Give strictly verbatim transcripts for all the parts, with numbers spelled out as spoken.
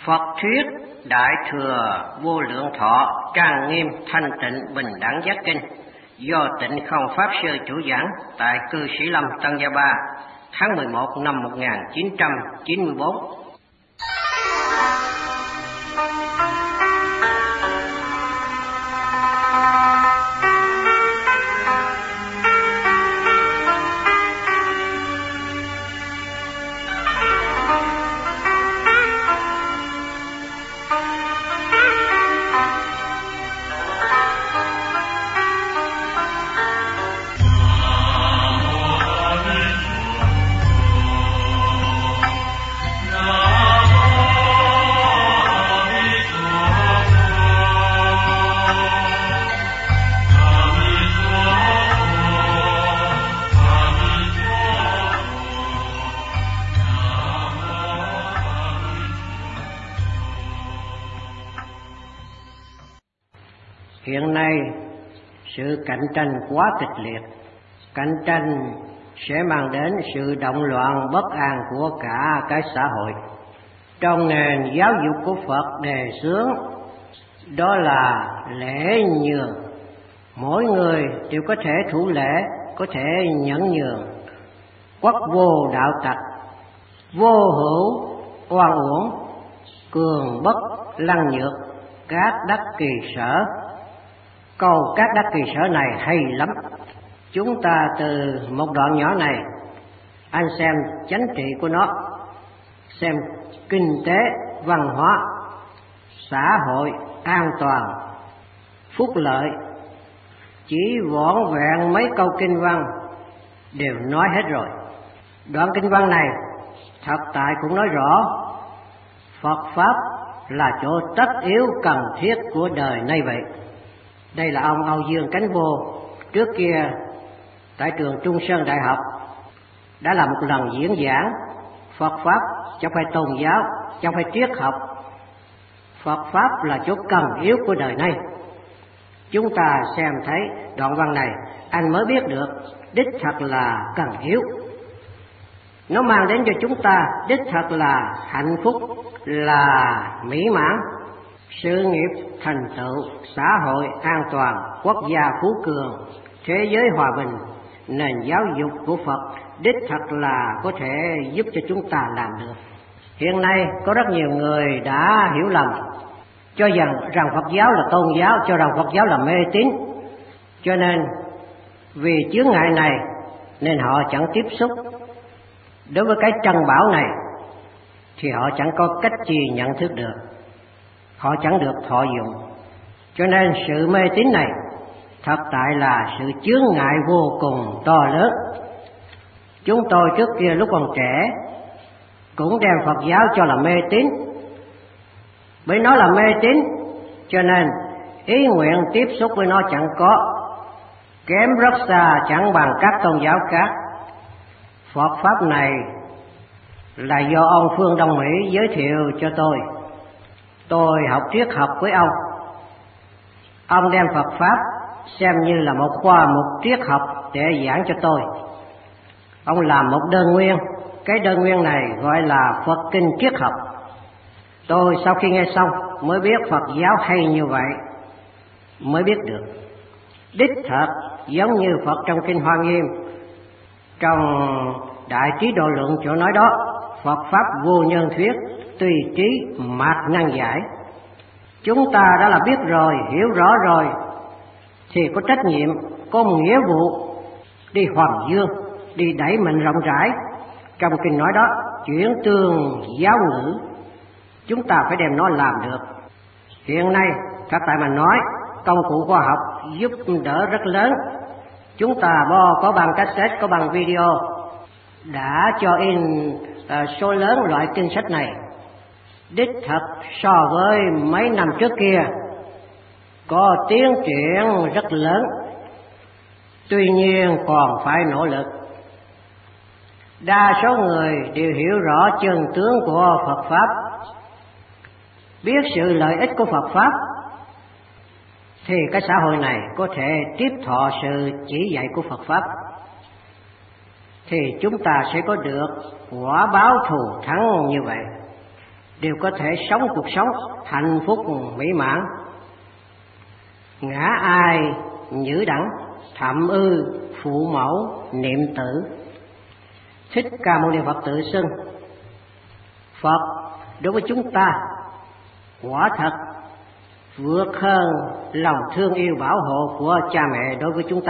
Phật thuyết Đại Thừa Vô Lượng Thọ Trang Nghiêm Thanh Tịnh Bình Đẳng Giác Kinh do Tịnh Không Pháp Sư chủ giảng tại Cư Sĩ Lâm Tân Gia Ba tháng mười một năm một nghìn chín trăm chín mươi bốn. Hiện nay, sự cạnh tranh quá kịch liệt. Cạnh tranh sẽ mang đến sự động loạn bất an của cả cái xã hội. Trong nền giáo dục của Phật đề xướng, đó là lễ nhường. Mỗi người đều có thể thủ lễ, có thể nhẫn nhường. Quốc vô đạo tặc, vô hữu oan uổng, cường bất lăng nhược, các đắc kỳ sở. Câu các đắc kỳ sở này hay lắm. Chúng ta từ một đoạn nhỏ này, anh xem chánh trị của nó, xem kinh tế, văn hóa, xã hội, an toàn, phúc lợi. Chỉ vỏn vẹn mấy câu kinh văn đều nói hết rồi. Đoạn kinh văn này thật tại cũng nói rõ Phật Pháp là chỗ tất yếu cần thiết của đời nay vậy. Đây là ông Âu Dương Cánh Vô, trước kia tại trường Trung Sơn Đại học đã là một lần diễn giảng Phật Pháp chẳng phải tôn giáo, chẳng phải triết học. Phật Pháp là chỗ cần yếu của đời nay. Chúng ta xem thấy đoạn văn này, anh mới biết được đích thật là cần yếu. Nó mang đến cho chúng ta đích thật là hạnh phúc, là mỹ mãn. Sự nghiệp thành tựu, xã hội an toàn, quốc gia phú cường, thế giới hòa bình, nền giáo dục của Phật đích thật là có thể giúp cho chúng ta làm được. Hiện nay có rất nhiều người đã hiểu lầm, cho rằng rằng Phật giáo là tôn giáo, cho rằng Phật giáo là mê tín. Cho nên vì chướng ngại này nên họ chẳng tiếp xúc. Đối với cái trân bảo này thì họ chẳng có cách gì nhận thức được, họ chẳng được thọ dụng. Cho nên sự mê tín này thật tại là sự chướng ngại vô cùng to lớn. Chúng tôi trước kia lúc còn trẻ cũng đem Phật giáo cho là mê tín. Bởi nó là mê tín cho nên ý nguyện tiếp xúc với nó chẳng có, kém rất xa, chẳng bằng các tôn giáo khác. Phật Pháp này là do ông Phương Đông Mỹ giới thiệu cho tôi. Tôi học triết học với ông. Ông đem Phật Pháp xem như là một khoa mục triết học để giảng cho tôi. Ông làm một đơn nguyên, cái đơn nguyên này gọi là Phật Kinh Triết Học. Tôi sau khi nghe xong mới biết Phật giáo hay như vậy, mới biết được. Đích thật giống như Phật trong Kinh Hoa Nghiêm, trong Đại Trí Độ Luận chỗ nói đó, Phật Pháp vô nhân thuyết, tùy trí mạt năng giải. Chúng ta đã là biết rồi, hiểu rõ rồi, thì có trách nhiệm, có nghĩa vụ đi hoằng dương, đi đẩy mạnh rộng rãi. Trong kinh nói đó, chuyển tương giáo ngữ, chúng ta phải đem nó làm được. Hiện nay, các tại mà nói, công cụ khoa học giúp đỡ rất lớn. Chúng ta bo có bằng cassette, có bằng video, đã cho in uh, số lớn loại kinh sách này. Đích thật so với mấy năm trước kia có tiến triển rất lớn. Tuy nhiên còn phải nỗ lực. Đa số người đều hiểu rõ chân tướng của Phật Pháp, biết sự lợi ích của Phật Pháp, thì cái xã hội này có thể tiếp thọ sự chỉ dạy của Phật Pháp. thì chúng ta sẽ có được quả báo thù thắng như vậy. đều có thể sống cuộc sống hạnh phúc mỹ mãn. Ngã ai nhữ đẳng, thậm ư phụ mẫu niệm tử. Thích Ca Mâu Ni Phật tự xưng: Phật đối với chúng ta quả thật vượt hơn lòng thương yêu bảo hộ của cha mẹ đối với chúng ta.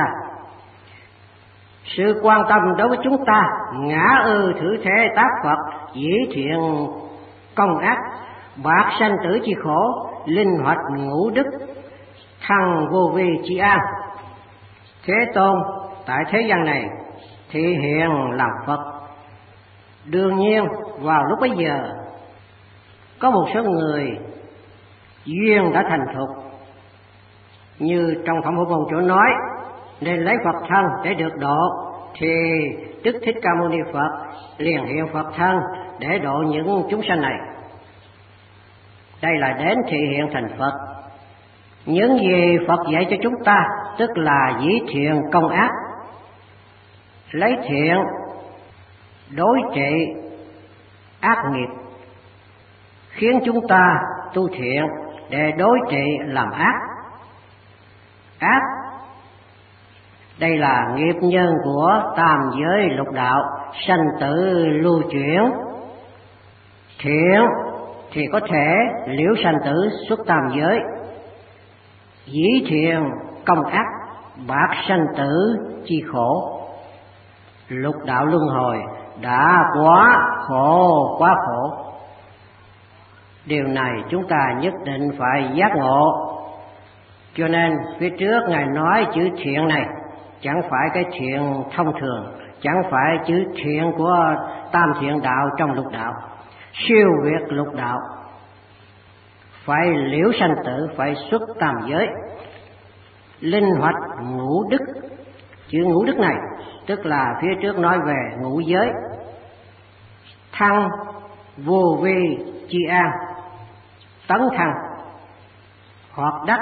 Sự quan tâm đối với chúng ta ngã ư thử thế tác Phật, dĩ thiện công ác, bạc sanh tử chi khổ, linh hoạt ngũ đức, thăng vô vi chi an. Thế Tôn tại thế gian này thị hiện làm Phật. Đương nhiên vào lúc bấy giờ có một số người duyên đã thành thục, như trong Phẩm Hữu Ngôn chỗ nói nên lấy Phật thân để được độ, thì Đức Thích Ca Mâu Ni Phật liền hiện Phật thân để độ những chúng sanh này. Đây là đến thị hiện thành Phật. Những gì Phật dạy cho chúng ta tức là dĩ thiện công ác, lấy thiện đối trị ác nghiệp, khiến chúng ta tu thiện để đối trị làm ác. Ác đây là nghiệp nhân của tam giới lục đạo, sanh tử lưu chuyển. Thiện thì có thể liễu sanh tử xuất tam giới. Dĩ thiện công ác, bạc sanh tử chi khổ. Lục đạo luân hồi đã quá khổ, quá khổ. Điều này chúng ta nhất định phải giác ngộ. Cho nên phía trước Ngài nói chữ thiện này chẳng phải cái thiện thông thường, chẳng phải chữ thiện của tam thiện đạo trong lục đạo, siêu việt lục đạo, phải liễu sanh tử, phải xuất tam giới, linh hoạt ngũ đức. Chữ ngũ đức này tức là phía trước nói về ngũ giới. Thăng vô vi chi an, tấn thăng hoặc đắc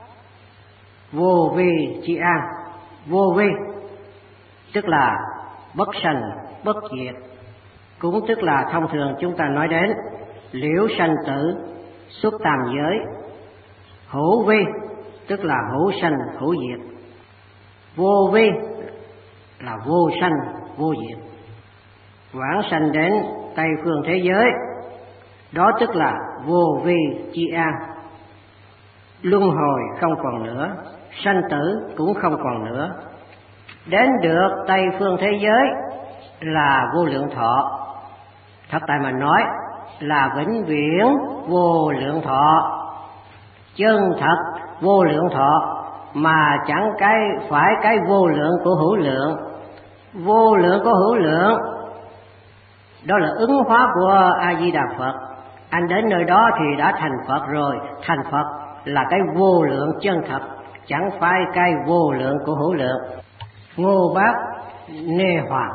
vô vi chi an. Vô vi tức là bất sanh bất diệt, cũng tức là thông thường chúng ta nói đến liễu sanh tử xuất tam giới. Hữu vi tức là hữu sanh hữu diệt. Vô vi là vô sanh vô diệt, vãng sanh đến Tây phương thế giới, đó tức là vô vi chi an. Luân hồi không còn nữa, sanh tử cũng không còn nữa. Đến được Tây phương thế giới là vô lượng thọ. Thật tại mà nói là vĩnh viễn vô lượng thọ, chân thật vô lượng thọ, mà chẳng cái phải cái vô lượng của hữu lượng. Vô lượng của hữu lượng đó là ứng hóa của A Di Đà Phật. Anh đến nơi đó thì đã thành Phật rồi. Thành Phật là cái vô lượng chân thật, chẳng phải cái vô lượng của hữu lượng. Ngô Bác Nê Hoàng,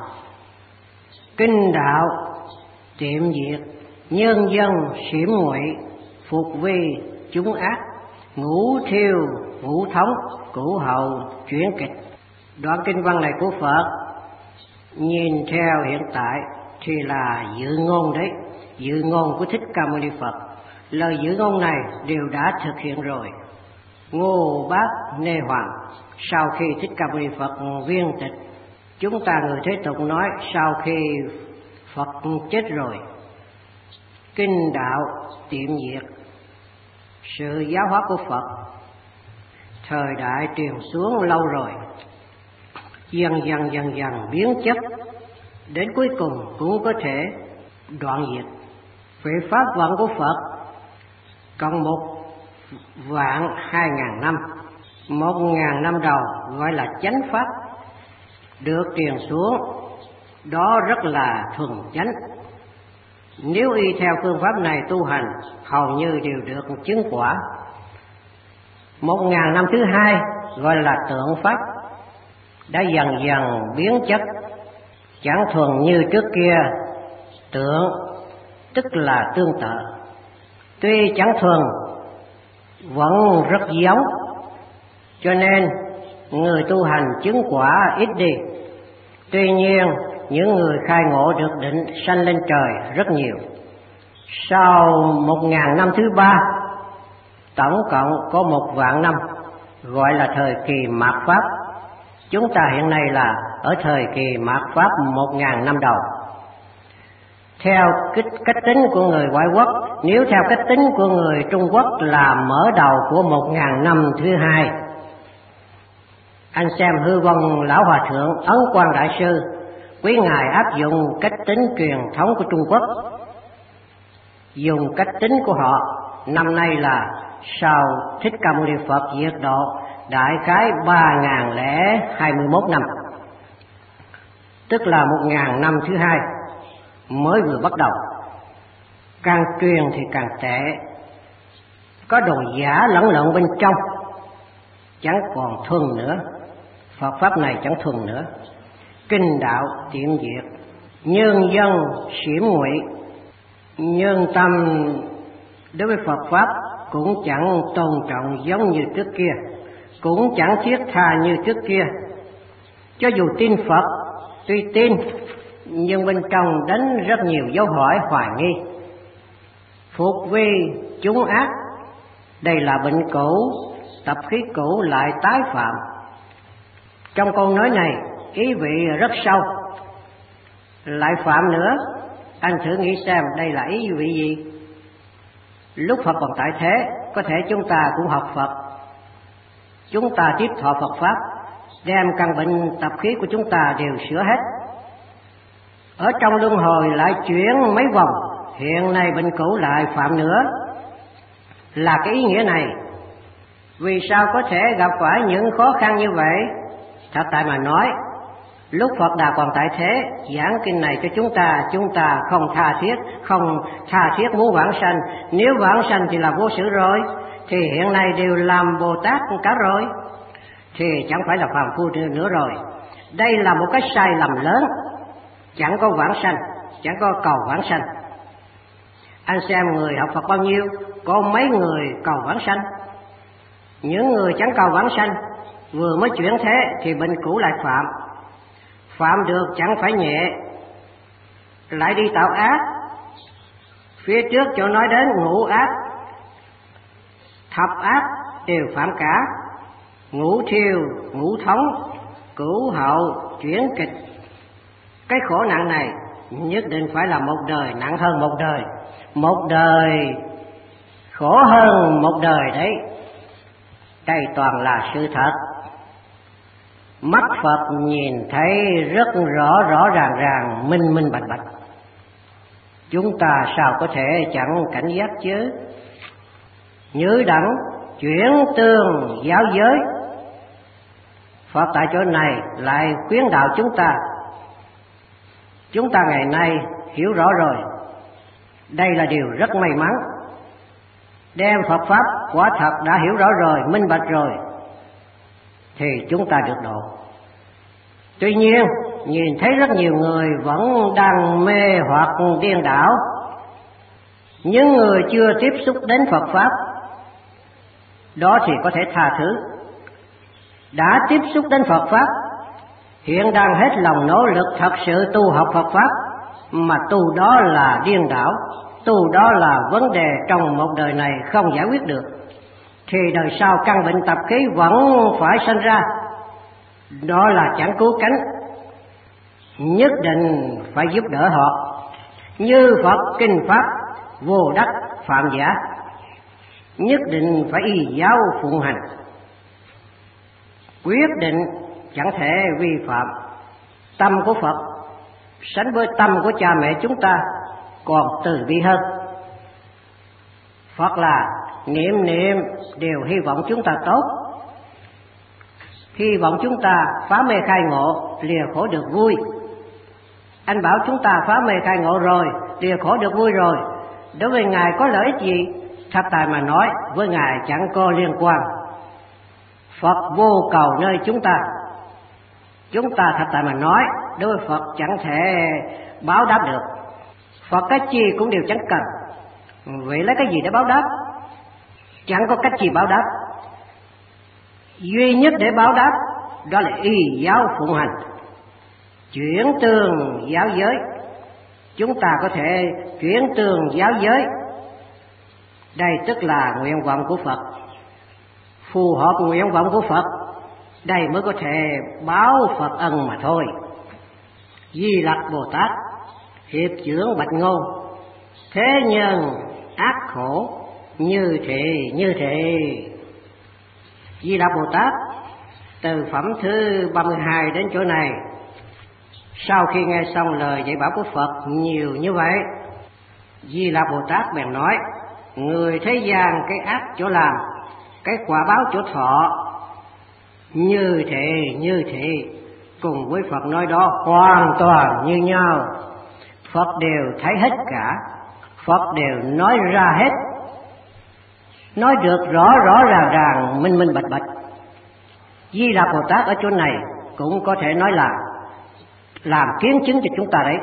kinh đạo tiệm diệt, nhân dân xiểm ngụy, phục vi chúng ác, ngũ thiêu ngũ thống, cửu hậu chuyển kịch. Đoạn kinh văn này của Phật nhìn theo hiện tại thì là dự ngôn đấy, dự ngôn của Thích Ca Mâu Ni Phật. Lời dự ngôn này đều đã thực hiện rồi. Ngô Bác Nê Hoàng sau khi Thích Ca Mâu Ni Phật viên tịch, chúng ta người thế tục nói sau khi Phật chết rồi, kinh đạo tiệm diệt. Sự giáo hóa của Phật thời đại truyền xuống lâu rồi, dần dần dần dần biến chất, đến cuối cùng cũng có thể đoạn diệt. Về pháp vận của Phật còn một vạn hai ngàn năm, một ngàn năm đầu gọi là chánh pháp được truyền xuống, đó rất là thuần chánh. Nếu y theo phương pháp này tu hành, hầu như đều được chứng quả. Một ngàn năm thứ hai gọi là tượng pháp, đã dần dần biến chất, chẳng thuần như trước kia. Tượng tức là tương tự, tuy chẳng thuần vẫn rất giống, cho nên người tu hành chứng quả ít đi. Tuy nhiên những người khai ngộ được định sanh lên trời rất nhiều. Sau một ngàn năm thứ ba, tổng cộng có một vạn năm, gọi là thời kỳ mạt Pháp. Chúng ta hiện nay là ở thời kỳ mạt Pháp một ngàn năm đầu. Theo cách tính của người ngoại quốc, nếu theo cách tính của người Trung Quốc là mở đầu của một ngàn năm thứ hai. Anh xem Hư Vong Lão Hòa Thượng, Ấn Quang Đại Sư, quý ngài áp dụng cách tính truyền thống của Trung Quốc. Dùng cách tính của họ, năm nay là sau Thích Ca Mâu Ni Phật diệt độ đại khái ba nghìn lẻ hai mươi mốt năm, tức là một ngàn năm thứ hai mới vừa bắt đầu. Càng truyền thì càng tệ, có đồ giả lẫn lộn bên trong, chẳng còn thuần nữa. Phật pháp này chẳng thuần nữa, kinh đạo tiệm diệt, nhân dân xiểm ngụy, nhân tâm đối với Phật pháp cũng chẳng tôn trọng giống như trước kia, cũng chẳng thiết tha như trước kia. Cho dù tin Phật, tuy tin nhưng bên trong đánh rất nhiều dấu hỏi hoài nghi. Phục vi chúng ác, đây là bệnh cũ, tập khí cũ lại tái phạm. Trong câu nói này ý vị rất sâu. Lại phạm nữa, anh thử nghĩ xem đây là ý vị gì? Lúc Phật còn tại thế, có thể chúng ta cũng học Phật, chúng ta tiếp thọ Phật pháp, đem căn bệnh tập khí của chúng ta đều sửa hết. Ở trong luân hồi lại chuyển mấy vòng, hiện nay bệnh cũ lại phạm nữa, là cái ý nghĩa này. Vì sao có thể gặp phải những khó khăn như vậy? Thật tại mà nói, lúc Phật Đà còn tại thế, giảng kinh này cho chúng ta, chúng ta không tha thiết, không tha thiết muốn vãng sanh. Nếu vãng sanh thì là vô sự rồi, thì hiện nay đều làm Bồ Tát cả rồi, thì chẳng phải là phàm phu nữa rồi. Đây là một cái sai lầm lớn, chẳng có vãng sanh, chẳng có cầu vãng sanh. Anh xem người học Phật bao nhiêu, có mấy người cầu vãng sanh? Những người chẳng cầu vãng sanh, vừa mới chuyển thế thì bệnh cũ lại phạm. Phạm được chẳng phải nhẹ, lại đi tạo ác. Phía trước chỗ nói đến ngũ ác, thập ác đều phạm cả. Ngũ thiêu, ngũ thống, cửu hậu, chuyển kịch. Cái khổ nặng này nhất định phải là một đời nặng hơn một đời, một đời khổ hơn một đời đấy. Đây toàn là sự thật. Mắt Phật nhìn thấy rất rõ rõ ràng ràng, minh minh bạch bạch. Chúng ta sao có thể chẳng cảnh giác chứ? Nhữ đẳng chuyển tương giáo giới. Phật tại chỗ này lại khuyến đạo chúng ta. Chúng ta ngày nay hiểu rõ rồi, đây là điều rất may mắn. Đem Phật pháp quả thật đã hiểu rõ rồi, minh bạch rồi, thì chúng ta được độ. Tuy nhiên, nhìn thấy rất nhiều người vẫn đang mê hoặc điên đảo. Những người chưa tiếp xúc đến Phật pháp, đó thì có thể tha thứ. Đã tiếp xúc đến Phật pháp, hiện đang hết lòng nỗ lực thật sự tu học Phật pháp, mà tu đó là điên đảo, tu đó là vấn đề trong một đời này không giải quyết được, thì đời sau căn bệnh tập khí vẫn phải sanh ra. Đó là chẳng cứu cánh. Nhất định phải giúp đỡ họ. Như Phật kinh pháp vô đắc phạm giả, nhất định phải y giáo phụng hành, quyết định chẳng thể vi phạm. Tâm của Phật sánh với tâm của cha mẹ chúng ta còn từ bi hơn. Phật là niệm niệm đều hy vọng chúng ta tốt, hy vọng chúng ta phá mê khai ngộ, lìa khổ được vui. Anh bảo chúng ta phá mê khai ngộ rồi, lìa khổ được vui rồi, đối với Ngài có lợi ích gì? Thật tại mà nói, với Ngài chẳng có liên quan. Phật vô cầu nơi chúng ta. Chúng ta thật tại mà nói, đối với Phật chẳng thể báo đáp được. Phật cái chi cũng đều chẳng cần, vậy lấy cái gì để báo đáp? Chẳng có cách gì báo đáp. Duy nhất để báo đáp đó là y giáo phụng hành, chuyển tương giáo giới. chúng ta có thể chuyển tường giáo giới. Đây tức là nguyện vọng của Phật, phù hợp nguyện vọng của Phật, đây mới có thể báo Phật ân mà thôi. Di Lặc Bồ Tát hiệp chướng bạch ngôn, thế nhân ác khổ như thị như thị. Di Lặc Bồ Tát từ phẩm thứ ba mươi hai đến chỗ này, sau khi nghe xong lời dạy bảo của Phật nhiều như vậy, Di Lặc Bồ Tát bèn nói: người thế gian cái ác chỗ làm, cái quả báo chỗ thọ, như thế như thế, cùng với Phật nói đó hoàn toàn như nhau. Phật đều thấy hết cả, Phật đều nói ra hết, nói được rõ rõ ràng ràng, minh minh bạch bạch. Di Lặc Bồ Tát ở chỗ này cũng có thể nói là làm kiến chứng cho chúng ta đấy.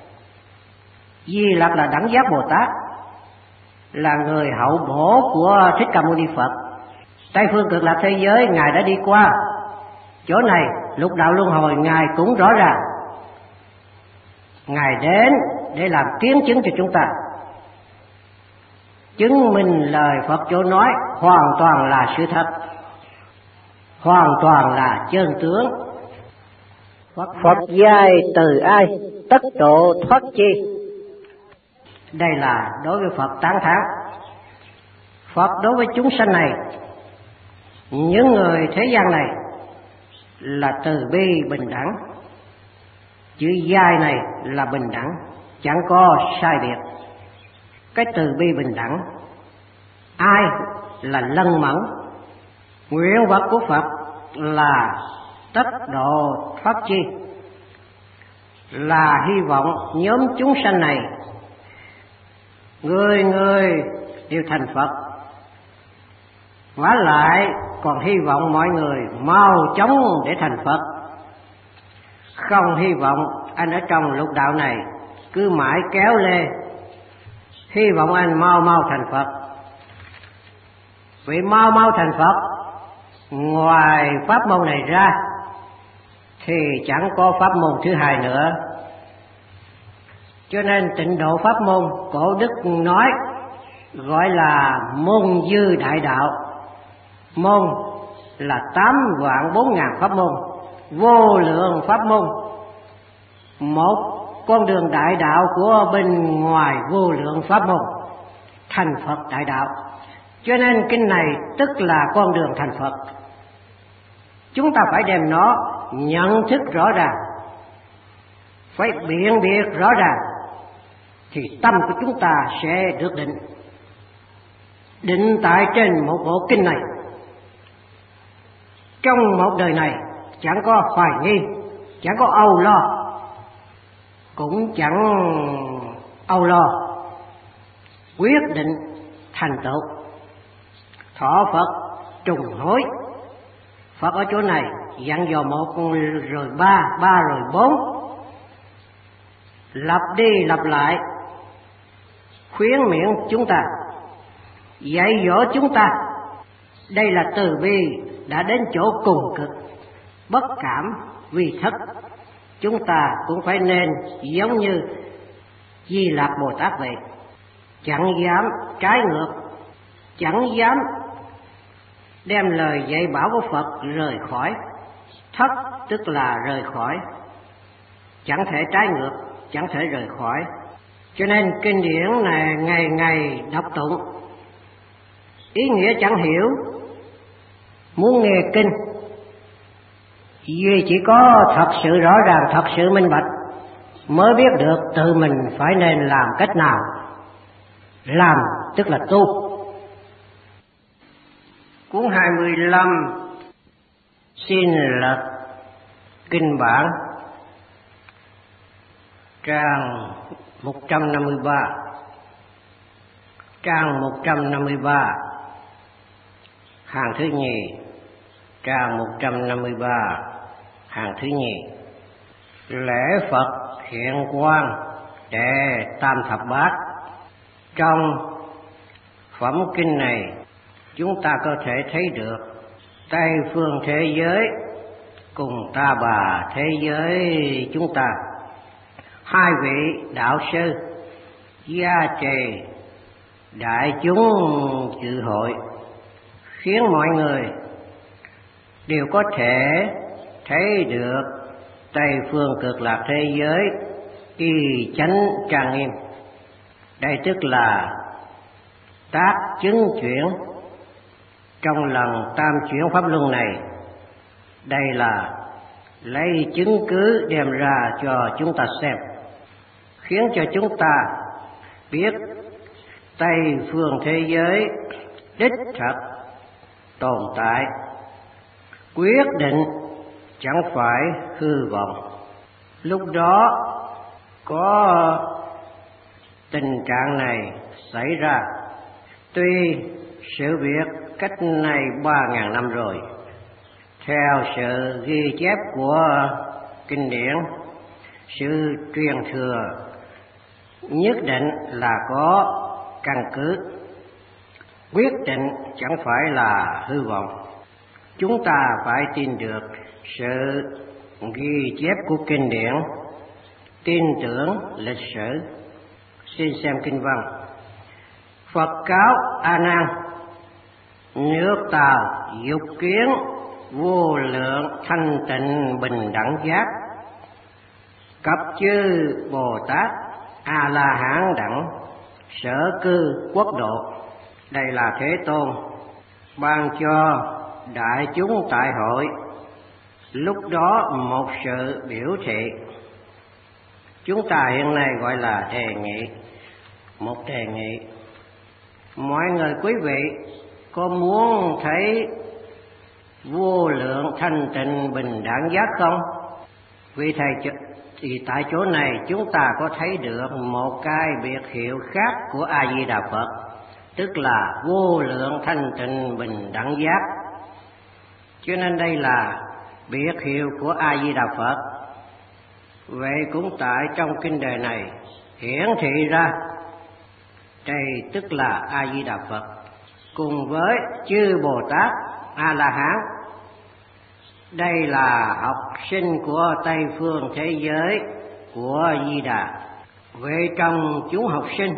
Di Lặc là đẳng giác Bồ Tát, là người hậu bổ của Thích Ca Mâu Ni Phật. Tây phương cực lạc thế giới Ngài đã đi qua, chỗ này lục đạo luân hồi Ngài cũng rõ ràng. Ngài đến để làm kiến chứng cho chúng ta, chứng minh lời Phật chỗ nói hoàn toàn là sự thật, hoàn toàn là chân tướng. Phật giai từ ai, tất độ thoát chi. Đây là đối với Phật tán thán. Phật đối với chúng sanh này, những người thế gian này, là từ bi bình đẳng. Chữ giai này là bình đẳng, chẳng có sai biệt. Cái từ bi bình đẳng, ai là lân mẫn. Nguyện vật của Phật là tất độ thoát chi, là hy vọng nhóm chúng sanh này người người đều thành Phật. Vả lại còn hy vọng mọi người mau chóng để thành Phật, không hy vọng anh ở trong lục đạo này cứ mãi kéo lê, hy vọng anh mau mau thành Phật. Vì mau mau thành Phật, ngoài pháp môn này ra thì chẳng có pháp môn thứ hai nữa. Cho nên Tịnh Độ pháp môn cổ đức nói gọi là môn dư đại đạo. Môn là tám vạn bốn ngàn pháp môn, vô lượng pháp môn, một con đường đại đạo của bên ngoài vô lượng pháp môn thành Phật đại đạo. Cho nên kinh này tức là con đường thành Phật. Chúng ta phải đem nó nhận thức rõ ràng, phải biện biệt rõ ràng, thì tâm của chúng ta sẽ được định. Định tại trên một bộ kinh này, trong một đời này chẳng có hoài nghi, chẳng có âu lo, cũng chẳng âu lo, quyết định thành tựu. Thọ Phật trùng hối. Phật ở chỗ này dặn dò một rồi ba, ba rồi bốn, lặp đi lặp lại, khuyến miệng chúng ta, dạy dỗ chúng ta. Đây là từ bi đã đến chỗ cùng cực, bất cảm vì thất. Chúng ta cũng phải nên giống như Di Lặc Bồ Tát vậy, chẳng dám trái ngược, chẳng dám đem lời dạy bảo của Phật rời khỏi. Thất tức là rời khỏi, chẳng thể trái ngược, chẳng thể rời khỏi. Cho nên kinh điển này ngày ngày đọc tụng, ý nghĩa chẳng hiểu, muốn nghe kinh vì chỉ có thật sự rõ ràng, thật sự minh bạch mới biết được tự mình phải nên làm cách nào. Làm tức là tu. Cuốn hai mươi lăm xin lật kinh bản, trang một trăm năm mươi ba, trang một trăm năm mươi ba, hàng thứ nhì, trang một trăm năm mươi ba, hàng thứ nhì. Lễ Phật hiện quang đệ tam thập bát. Trong phẩm kinh này chúng ta có thể thấy được Tây phương thế giới cùng Ta Bà thế giới chúng ta hai vị đạo sư gia trì đại chúng dự hội, khiến mọi người đều có thể thấy được Tây phương cực lạc thế giới y chánh trang nghiêm. Đây tức là tác chứng chuyển trong lần tam chuyển pháp luân này. Đây là lấy chứng cứ đem ra cho chúng ta xem, khiến cho chúng ta biết Tây phương thế giới đích thật tồn tại, quyết định chẳng phải hư vọng. Lúc đó có tình trạng này xảy ra, tuy sự việc cách nay ba ngàn năm rồi, theo sự ghi chép của kinh điển, sự truyền thừa nhất định là có căn cứ, quyết định chẳng phải là hư vọng. Chúng ta phải tin được sự ghi chép của kinh điển, tin tưởng lịch sử. Xin xem kinh văn. Phật cáo A Nan: nước Tàu dục kiến vô lượng thanh tịnh bình đẳng giác, cấp chư Bồ Tát A La Hán đẳng sở cư quốc độ. Đây là Thế Tôn ban cho đại chúng tại hội lúc đó một sự biểu thị. Chúng ta hiện nay gọi là đề nghị, một đề nghị. Mọi người quý vị có muốn thấy vô lượng thanh tịnh bình đẳng giác không? Vì thầy thì tại chỗ này chúng ta có thấy được một cái biệt hiệu khác của A Di Đà Phật, tức là vô lượng thanh tịnh bình đẳng giác. Cho nên đây là biệt hiệu của A Di Đà Phật. Vậy cũng tại trong kinh đề này hiển thị ra đây tức là A Di Đà Phật cùng với chư Bồ Tát A La Hán. Đây là học sinh của Tây phương thế giới của Di Đà. Vậy trong chúng học sinh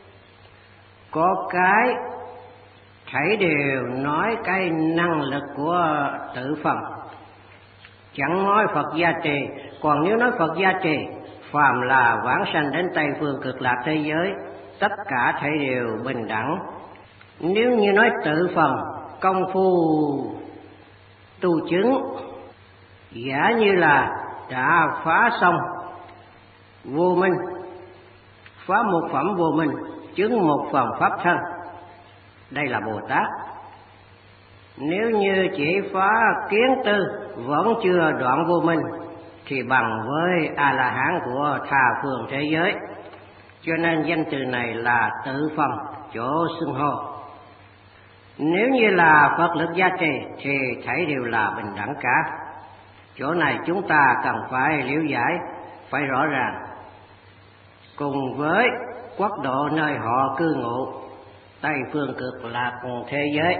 có cái thảy đều nói cái năng lực của tự phần, chẳng nói Phật gia trì. Còn nếu nói Phật gia trì, phàm là vãng sanh đến Tây phương cực lạc thế giới, tất cả thảy đều bình đẳng. Nếu như nói tự phần, công phu tu chứng, giả như là đã phá xong vô minh, phá một phẩm vô minh, chứng một phần pháp thân, đây là Bồ Tát. Nếu như chỉ phá kiến tư vẫn chưa đoạn vô minh thì bằng với A La Hán của tha phương thế giới. Cho nên danh từ này là tự phần chỗ xưng hô. Nếu như là Phật lực gia trì thì thảy đều là bình đẳng cả. Chỗ này chúng ta cần phải liễu giải, phải rõ ràng. Cùng với quốc độ nơi họ cư ngụ, Tây phương cực lạc thế giới,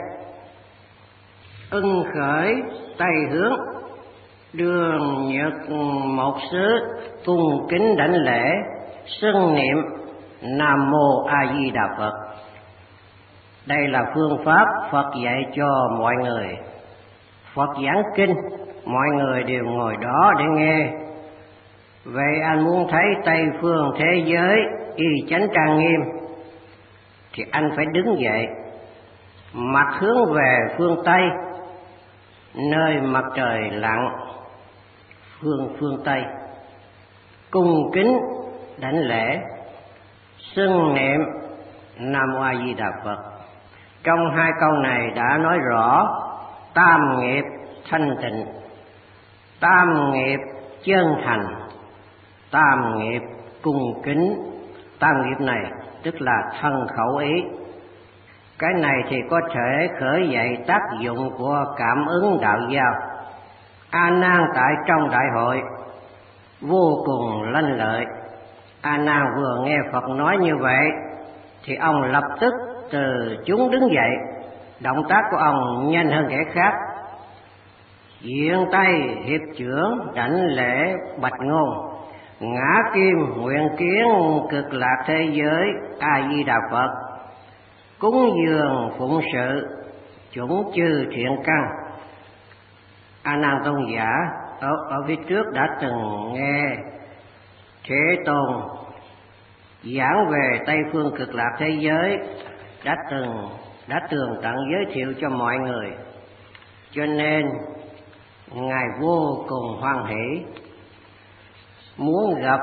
ưng khởi Tây hướng, đường nhật một xứ, cung kính đảnh lễ, xưng niệm Nam Mô A Di Đà Phật. Đây là phương pháp Phật dạy cho mọi người. Phật giảng kinh, mọi người đều ngồi đó để nghe. Vậy anh muốn thấy Tây phương thế giới y chánh trang nghiêm thì anh phải đứng dậy, mặt hướng về phương Tây, nơi mặt trời lặn, phương phương Tây, cung kính đảnh lễ, xưng niệm Nam Mô A Di Đà Phật. Trong hai câu này đã nói rõ tam nghiệp thanh tịnh, tam nghiệp chân thành, tam nghiệp cung kính. Tam nghiệp này tức là thân khẩu ý. Cái này thì có thể khởi dậy tác dụng của cảm ứng đạo giao. A Nan tại trong đại hội vô cùng lanh lợi. A Nan vừa nghe Phật nói như vậy thì ông lập tức từ chúng đứng dậy. Động tác của ông nhanh hơn kẻ khác, diện tay hiệp chưởng đảnh lễ bạch ngôn, ngã kim nguyện kiến cực lạc thế giới A Di Đà Phật, cúng dường phụng sự chủng chư thiện căn. A Nan Tôn giả ở, ở phía trước đã từng nghe Thế Tôn giảng về Tây phương cực lạc thế giới, đã từng đã tường tận giới thiệu cho mọi người, cho nên ngài vô cùng hoan hỷ muốn gặp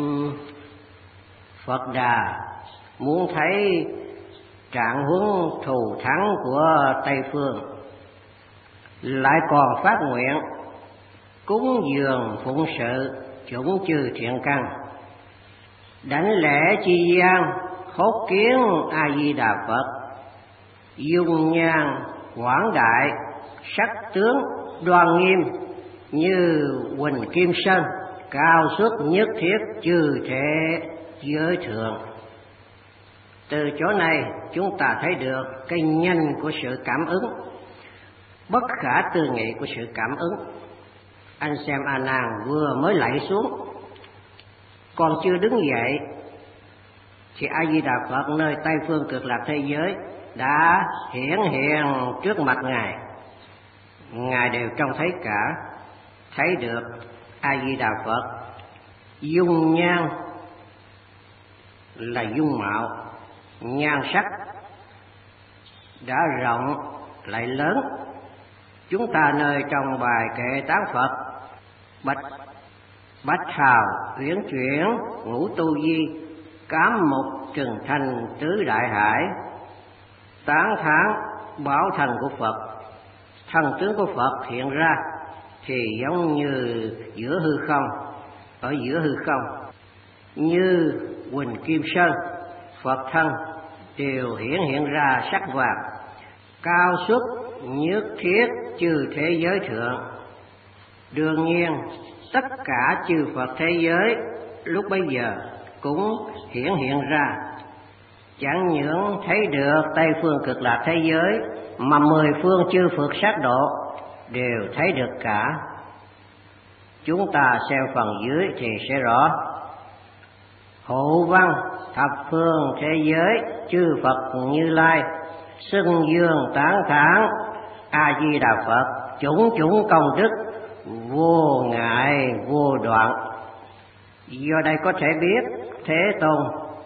Phật Đà, muốn thấy trạng huống thù thắng của Tây phương, lại còn phát nguyện cúng dường phụng sự chủng chư thiện căn, đảnh lễ chi gian hốt kiến A Di Đà Phật, dung nhan quảng đại, sắc tướng đoan nghiêm như huỳnh kim sơn, cao xuất nhất thiết chư thể giới thượng. Từ chỗ này chúng ta thấy được cái nhanh của sự cảm ứng, bất khả tư nghị của sự cảm ứng. Anh xem A Nan vừa mới lạy xuống, còn chưa đứng dậy thì A Di Đà Phật nơi Tây phương cực lạc thế giới đã hiển hiện trước mặt ngài. Ngài đều trông thấy cả, thấy được A Di Đà Phật dung nhan là dung mạo, nhan sắc đã rộng lại lớn. Chúng ta nơi trong bài kệ tán Phật bạch bạch hào uyển chuyển ngũ tu di, cám mục trừng thành tứ đại hải, tán thán bảo thành của Phật, thần tướng của Phật hiện ra thì giống như giữa hư không, ở giữa hư không như huỳnh kim sơn. Phật thân đều hiển hiện ra sắc vàng, cao xuất nhất thiết chư thế giới thượng. Đương nhiên tất cả chư Phật thế giới lúc bấy giờ cũng hiển hiện ra, chẳng những thấy được Tây phương cực lạc thế giới mà mười phương chư Phật sát độ đều thấy được cả. Chúng ta xem phần dưới thì sẽ rõ. Hộ văn thập phương thế giới chư Phật Như Lai, xưng dương tán thán A Di Đà Phật, chủng chủng công đức vô ngại vô đoạn. Do đây có thể biết Thế Tôn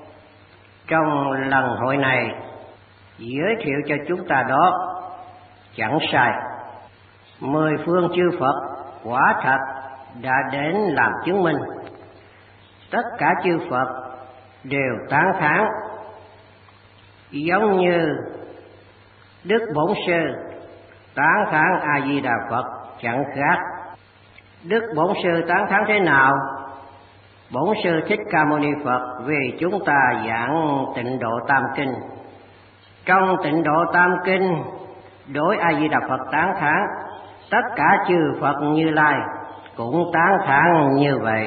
trong lần hội này giới thiệu cho chúng ta đó chẳng sai. Mười phương chư Phật quả thật đã đến làm chứng minh. Tất cả chư Phật đều tán thán, giống như Đức Bổn Sư tán thán A Di Đà Phật chẳng khác. Đức Bổn Sư tán thán thế nào? Bổn Sư Thích Ca Mâu Ni Phật vì chúng ta giảng Tịnh Độ Tam Kinh. Trong Tịnh Độ Tam Kinh đối A Di Đà Phật tán thán, tất cả chư Phật Như Lai cũng tán thán như vậy.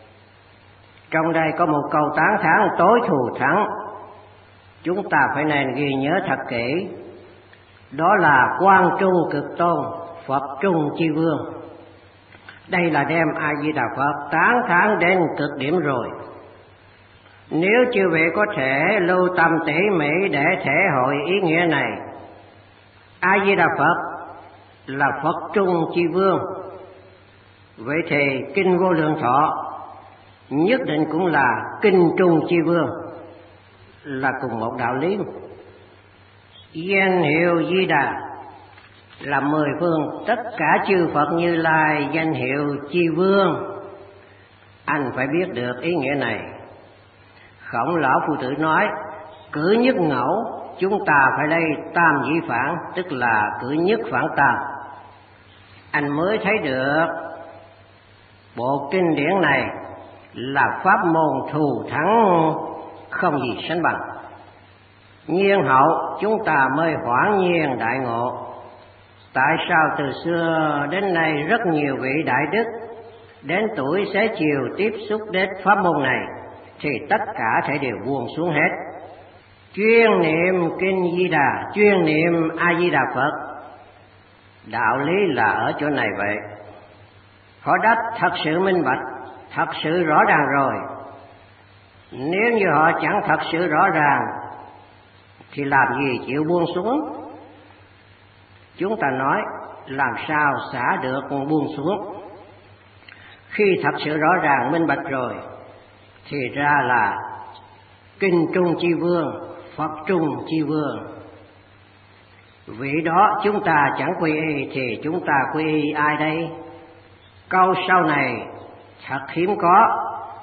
Trong đây có một câu tán thán tối thù thắng, chúng ta phải nên ghi nhớ thật kỹ. Đó là Quang Trung Cực Tôn Phật Trung Chi Vương. Đây là đem A Di Đà Phật tán thán đến cực điểm rồi. Nếu chư vị có thể lưu tâm tỉ mỉ để thể hội ý nghĩa này, A Di Đà Phật là Phật Trung Chi Vương, vậy thì Kinh Vô Lượng Thọ nhất định cũng là Kinh Trung Chi Vương, là cùng một đạo lý. Danh hiệu Di Đà là mười phương tất cả chư Phật Như Lai danh hiệu Chi Vương. Anh phải biết được ý nghĩa này. Khổng lão phu tử nói cử nhất ngẫu, chúng ta phải đây tam dĩ phản, tức là cử nhất phản tam. Anh mới thấy được bộ kinh điển này là pháp môn thù thắng không gì sánh bằng. Nhiên hậu chúng ta mới hoảng nhiên đại ngộ. Tại sao từ xưa đến nay rất nhiều vị đại đức đến tuổi xế chiều tiếp xúc đến pháp môn này thì tất cả thể đều buông xuống hết, chuyên niệm Kinh Di Đà, chuyên niệm A Di Đà Phật. Đạo lý là ở chỗ này vậy. Họ đã thật sự minh bạch thật sự rõ ràng rồi. Nếu như họ chẳng thật sự rõ ràng thì làm gì chịu buông xuống? Chúng ta nói làm sao xả được buông xuống? Khi thật sự rõ ràng minh bạch rồi thì ra là kinh trung chi vương, Phật trung chi vương. Vị đó chúng ta chẳng quy y thì chúng ta quy y ai đây? Câu sau này thật hiếm có.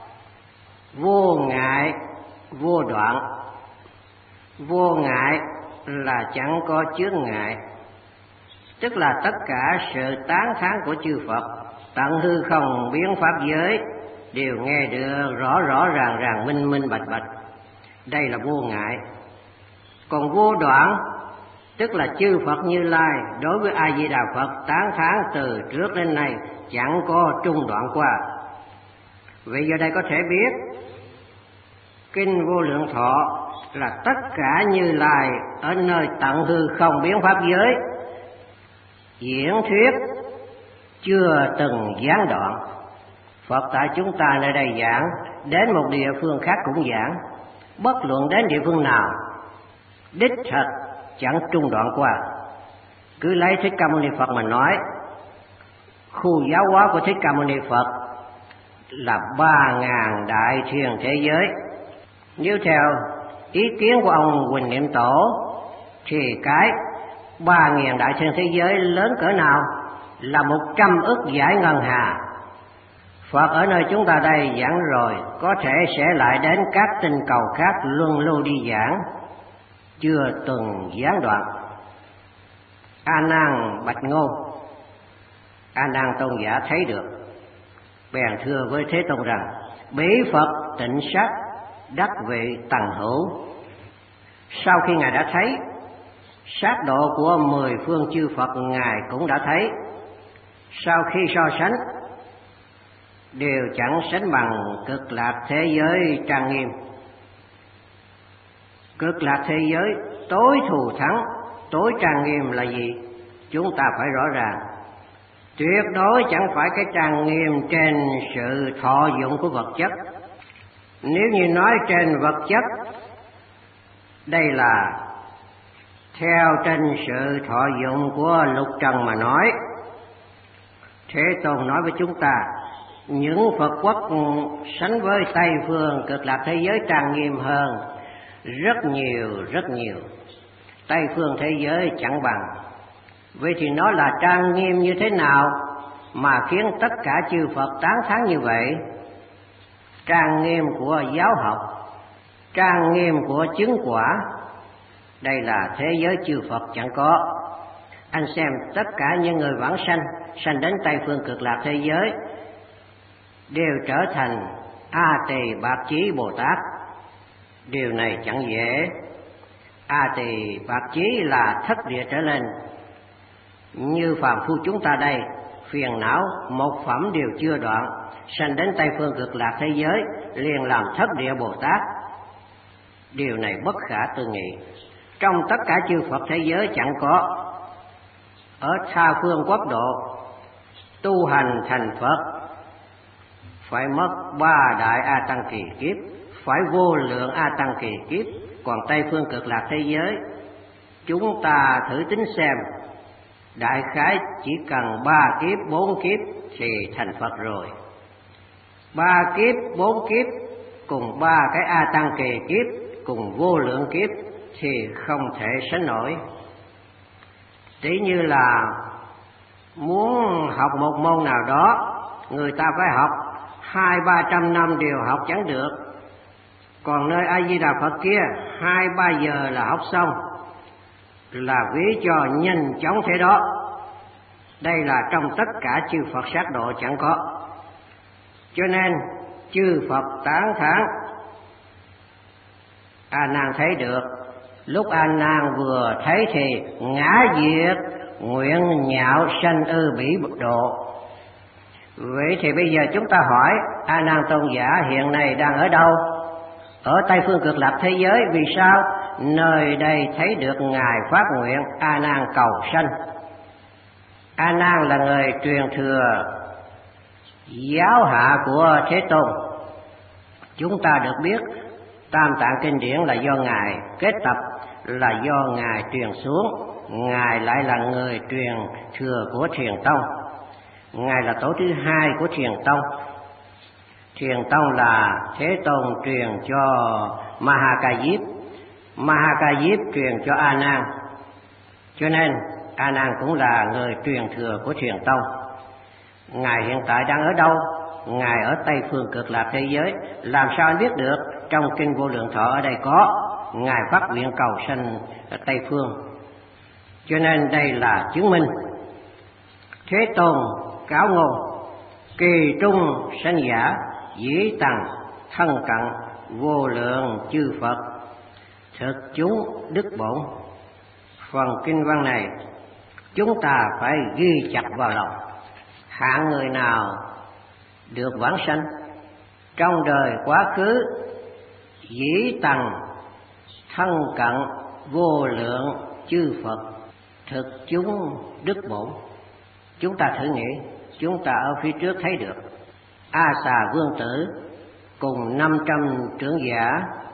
Vô ngại vô đoạn. Vô ngại là chẳng có chướng ngại, tức là tất cả sự tán thán của chư Phật tận hư không biến pháp giới đều nghe được rõ rõ ràng ràng minh minh bạch bạch. Đây là vô ngại. Còn vô đoạn tức là chư Phật Như Lai đối với A Di Đà Phật tán thán từ trước đến nay chẳng có trung đoạn qua. Vậy giờ đây có thể biết kinh Vô Lượng Thọ là tất cả Như Lai ở nơi tận hư không biến pháp giới diễn thuyết chưa từng gián đoạn. Phật tại chúng ta nơi đây giảng, đến một địa phương khác cũng giảng, bất luận đến địa phương nào đích thật chẳng trung đoạn qua. Cứ lấy Thích Ca Mâu Ni Phật mà nói, khu giáo hóa của Thích Ca Mâu Ni Phật là ba ngàn đại thiên thế giới. Nếu theo ý kiến của ông Huỳnh Niệm Tổ thì cái ba ngàn đại thiên thế giới lớn cỡ nào? Là một trăm ức giải ngân hà. Phật ở nơi chúng ta đây giảng rồi, có thể sẽ lại đến các tinh cầu khác luân lưu đi giảng, chưa từng gián đoạn. A Nan bạch Ngô. A Nan tôn giả thấy được, bèn thưa với Thế Tôn rằng: bỉ Phật tịnh sắc đắc vị tầng hữu. Sau khi ngài đã thấy, sát độ của mười phương chư Phật ngài cũng đã thấy. Sau khi so sánh, đều chẳng sánh bằng Cực Lạc thế giới trang nghiêm. Cực Lạc thế giới tối thù thắng, tối trang nghiêm là gì? Chúng ta phải rõ ràng. Tuyệt đối chẳng phải cái trang nghiêm trên sự thọ dụng của vật chất. Nếu như nói trên vật chất, đây là theo trên sự thọ dụng của lục trần mà nói. Thế Tôn nói với chúng ta, những Phật quốc sánh với Tây phương Cực Lạc thế giới trang nghiêm hơn rất nhiều rất nhiều. Tây phương thế giới chẳng bằng. Vậy thì nó là trang nghiêm như thế nào mà khiến tất cả chư Phật tán thán như vậy? Trang nghiêm của giáo học, trang nghiêm của chứng quả, đây là thế giới chư Phật chẳng có. Anh xem tất cả những người vãng sanh, sanh đến Tây phương Cực Lạc thế giới đều trở thành A Tỳ Bạc Chí Bồ Tát. Điều này chẳng dễ. A Tỳ Bạc Chí là thất địa trở lên. Như phàm phu chúng ta đây, phiền não một phẩm đều chưa đoạn, sanh đến Tây phương Cực Lạc thế giới liền làm thất địa Bồ Tát. Điều này bất khả tư nghị. Trong tất cả chư Phật thế giới chẳng có. Ở tha phương quốc độ tu hành thành Phật phải mất ba đại A Tăng kỳ kiếp, phải vô lượng A Tăng kỳ kiếp. Còn Tây phương Cực Lạc thế giới, chúng ta thử tính xem, đại khái chỉ cần ba kiếp bốn kiếp thì thành Phật rồi. Ba kiếp bốn kiếp cùng ba cái A Tăng kỳ kiếp cùng vô lượng kiếp thì không thể sánh nổi. Tỷ như là muốn học một môn nào đó, người ta phải học hai ba trăm năm đều học chẳng được. Còn nơi A Di Đà Phật kia hai ba giờ là học xong, là ví cho nhanh chóng thế đó. Đây là trong tất cả chư Phật sát độ chẳng có. Cho nên chư Phật tán thán. A Nan thấy được. Lúc A Nan vừa thấy thì ngã diệt nguyện nhạo sanh ư bỉ độ. Vậy thì bây giờ chúng ta hỏi, A Nan tôn giả hiện nay đang ở đâu? Ở Tây phương Cực Lạc thế giới. Vì sao? Nơi đây thấy được ngài phát nguyện A Nan cầu sanh. A Nan là người truyền thừa giáo hạ của Thế Tôn. Chúng ta được biết Tam Tạng Kinh Điển là do Ngài kết tập, là do Ngài truyền xuống. Ngài lại là người truyền thừa của Thiền Tông. Ngài là tổ thứ hai của Thiền Tông. Thiền Tông là Thế Tôn truyền cho Mahakayip, Mahakayip truyền cho A Nan. Cho nên A Nan cũng là người truyền thừa của Thiền Tông. Ngài hiện tại đang ở đâu? Ngài ở Tây Phương Cực Lạc thế giới. Làm sao anh biết được? Trong Kinh Vô Lượng Thọ ở đây có. Ngài phát nguyện cầu sanh ở Tây Phương. Cho nên đây là chứng minh. Thế Tôn cáo ngôn: kỳ trung sanh giả, dĩ tằng thân cận, vô lượng chư Phật, thực chúng đức bổn. Phần kinh văn này chúng ta phải ghi chặt vào lòng. Hạng người nào được vãng sanh trong đời quá khứ, dĩ tằng thân cận, vô lượng chư Phật, thực chúng đức bổn. Chúng ta thử nghĩ, chúng ta ở phía trước thấy được A Xà Vương Tử cùng năm trăm trưởng giả,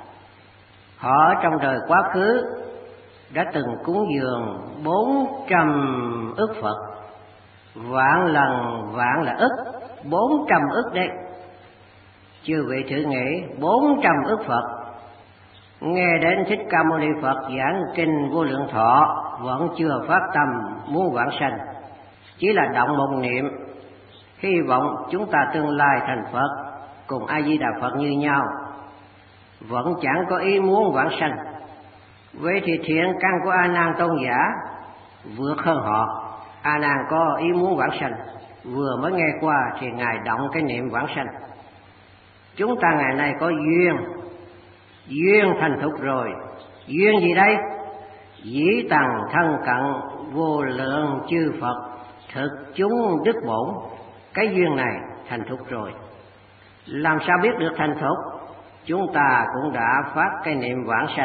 họ trong đời quá khứ đã từng cúng dường bốn trăm ức Phật. Vạn lần vạn là ức, bốn trăm ức đấy. Chư vị thử nghĩ, bốn trăm ức Phật. Nghe đến Thích Ca Mâu Ni Phật giảng Kinh Vô Lượng Thọ vẫn chưa phát tâm muốn vãng sanh, chỉ là động một niệm, hy vọng chúng ta tương lai thành Phật cùng A Di Đà Phật như nhau, vẫn chẳng có ý muốn vãng sanh. Vậy thì thiện căn của A Nan Tôn giả vượt hơn họ. A Nan có ý muốn vãng sanh, vừa mới nghe qua thì ngài động cái niệm vãng sanh. Chúng ta ngày nay có duyên, duyên thành thục rồi. Duyên gì đây? Dĩ tằng thân cận, vô lượng chư Phật, thực chúng đức bổn. Cái duyên này thành thục rồi. Làm sao biết được thành thục? Chúng ta cũng đã phát cái niệm vãng sanh.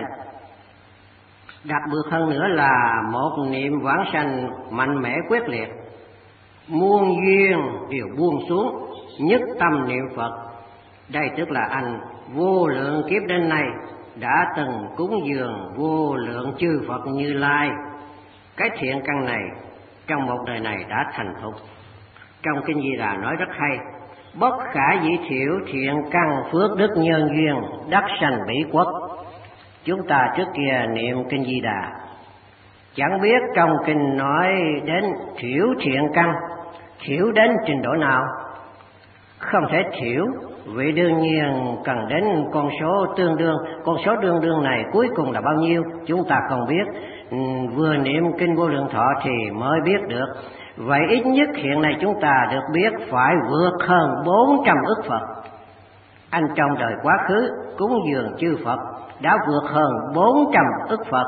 Đặc biệt hơn nữa là một niệm vãng sanh mạnh mẽ quyết liệt, muôn duyên đều buông xuống, nhất tâm niệm Phật. Đây tức là anh vô lượng kiếp đến nay đã từng cúng dường vô lượng chư Phật Như Lai. Cái thiện căn này trong một đời này đã thành thục. Trong Kinh Di Đà nói rất hay: bất khả dĩ thiểu thiện căn phước đức nhân duyên, đắc sanh bỉ quốc. Chúng ta trước kia niệm Kinh Di Đà, chẳng biết trong kinh nói đến thiểu thiện căn, thiểu đến trình độ nào? Không thể thiểu, vì đương nhiên cần đến con số tương đương. Con số tương đương này cuối cùng là bao nhiêu chúng ta không biết, vừa niệm Kinh Vô Lượng Thọ thì mới biết được. Vậy ít nhất hiện nay chúng ta được biết phải vượt hơn bốn trăm ức Phật. Anh trong đời quá khứ cúng dường chư Phật đã vượt hơn bốn trăm ức Phật.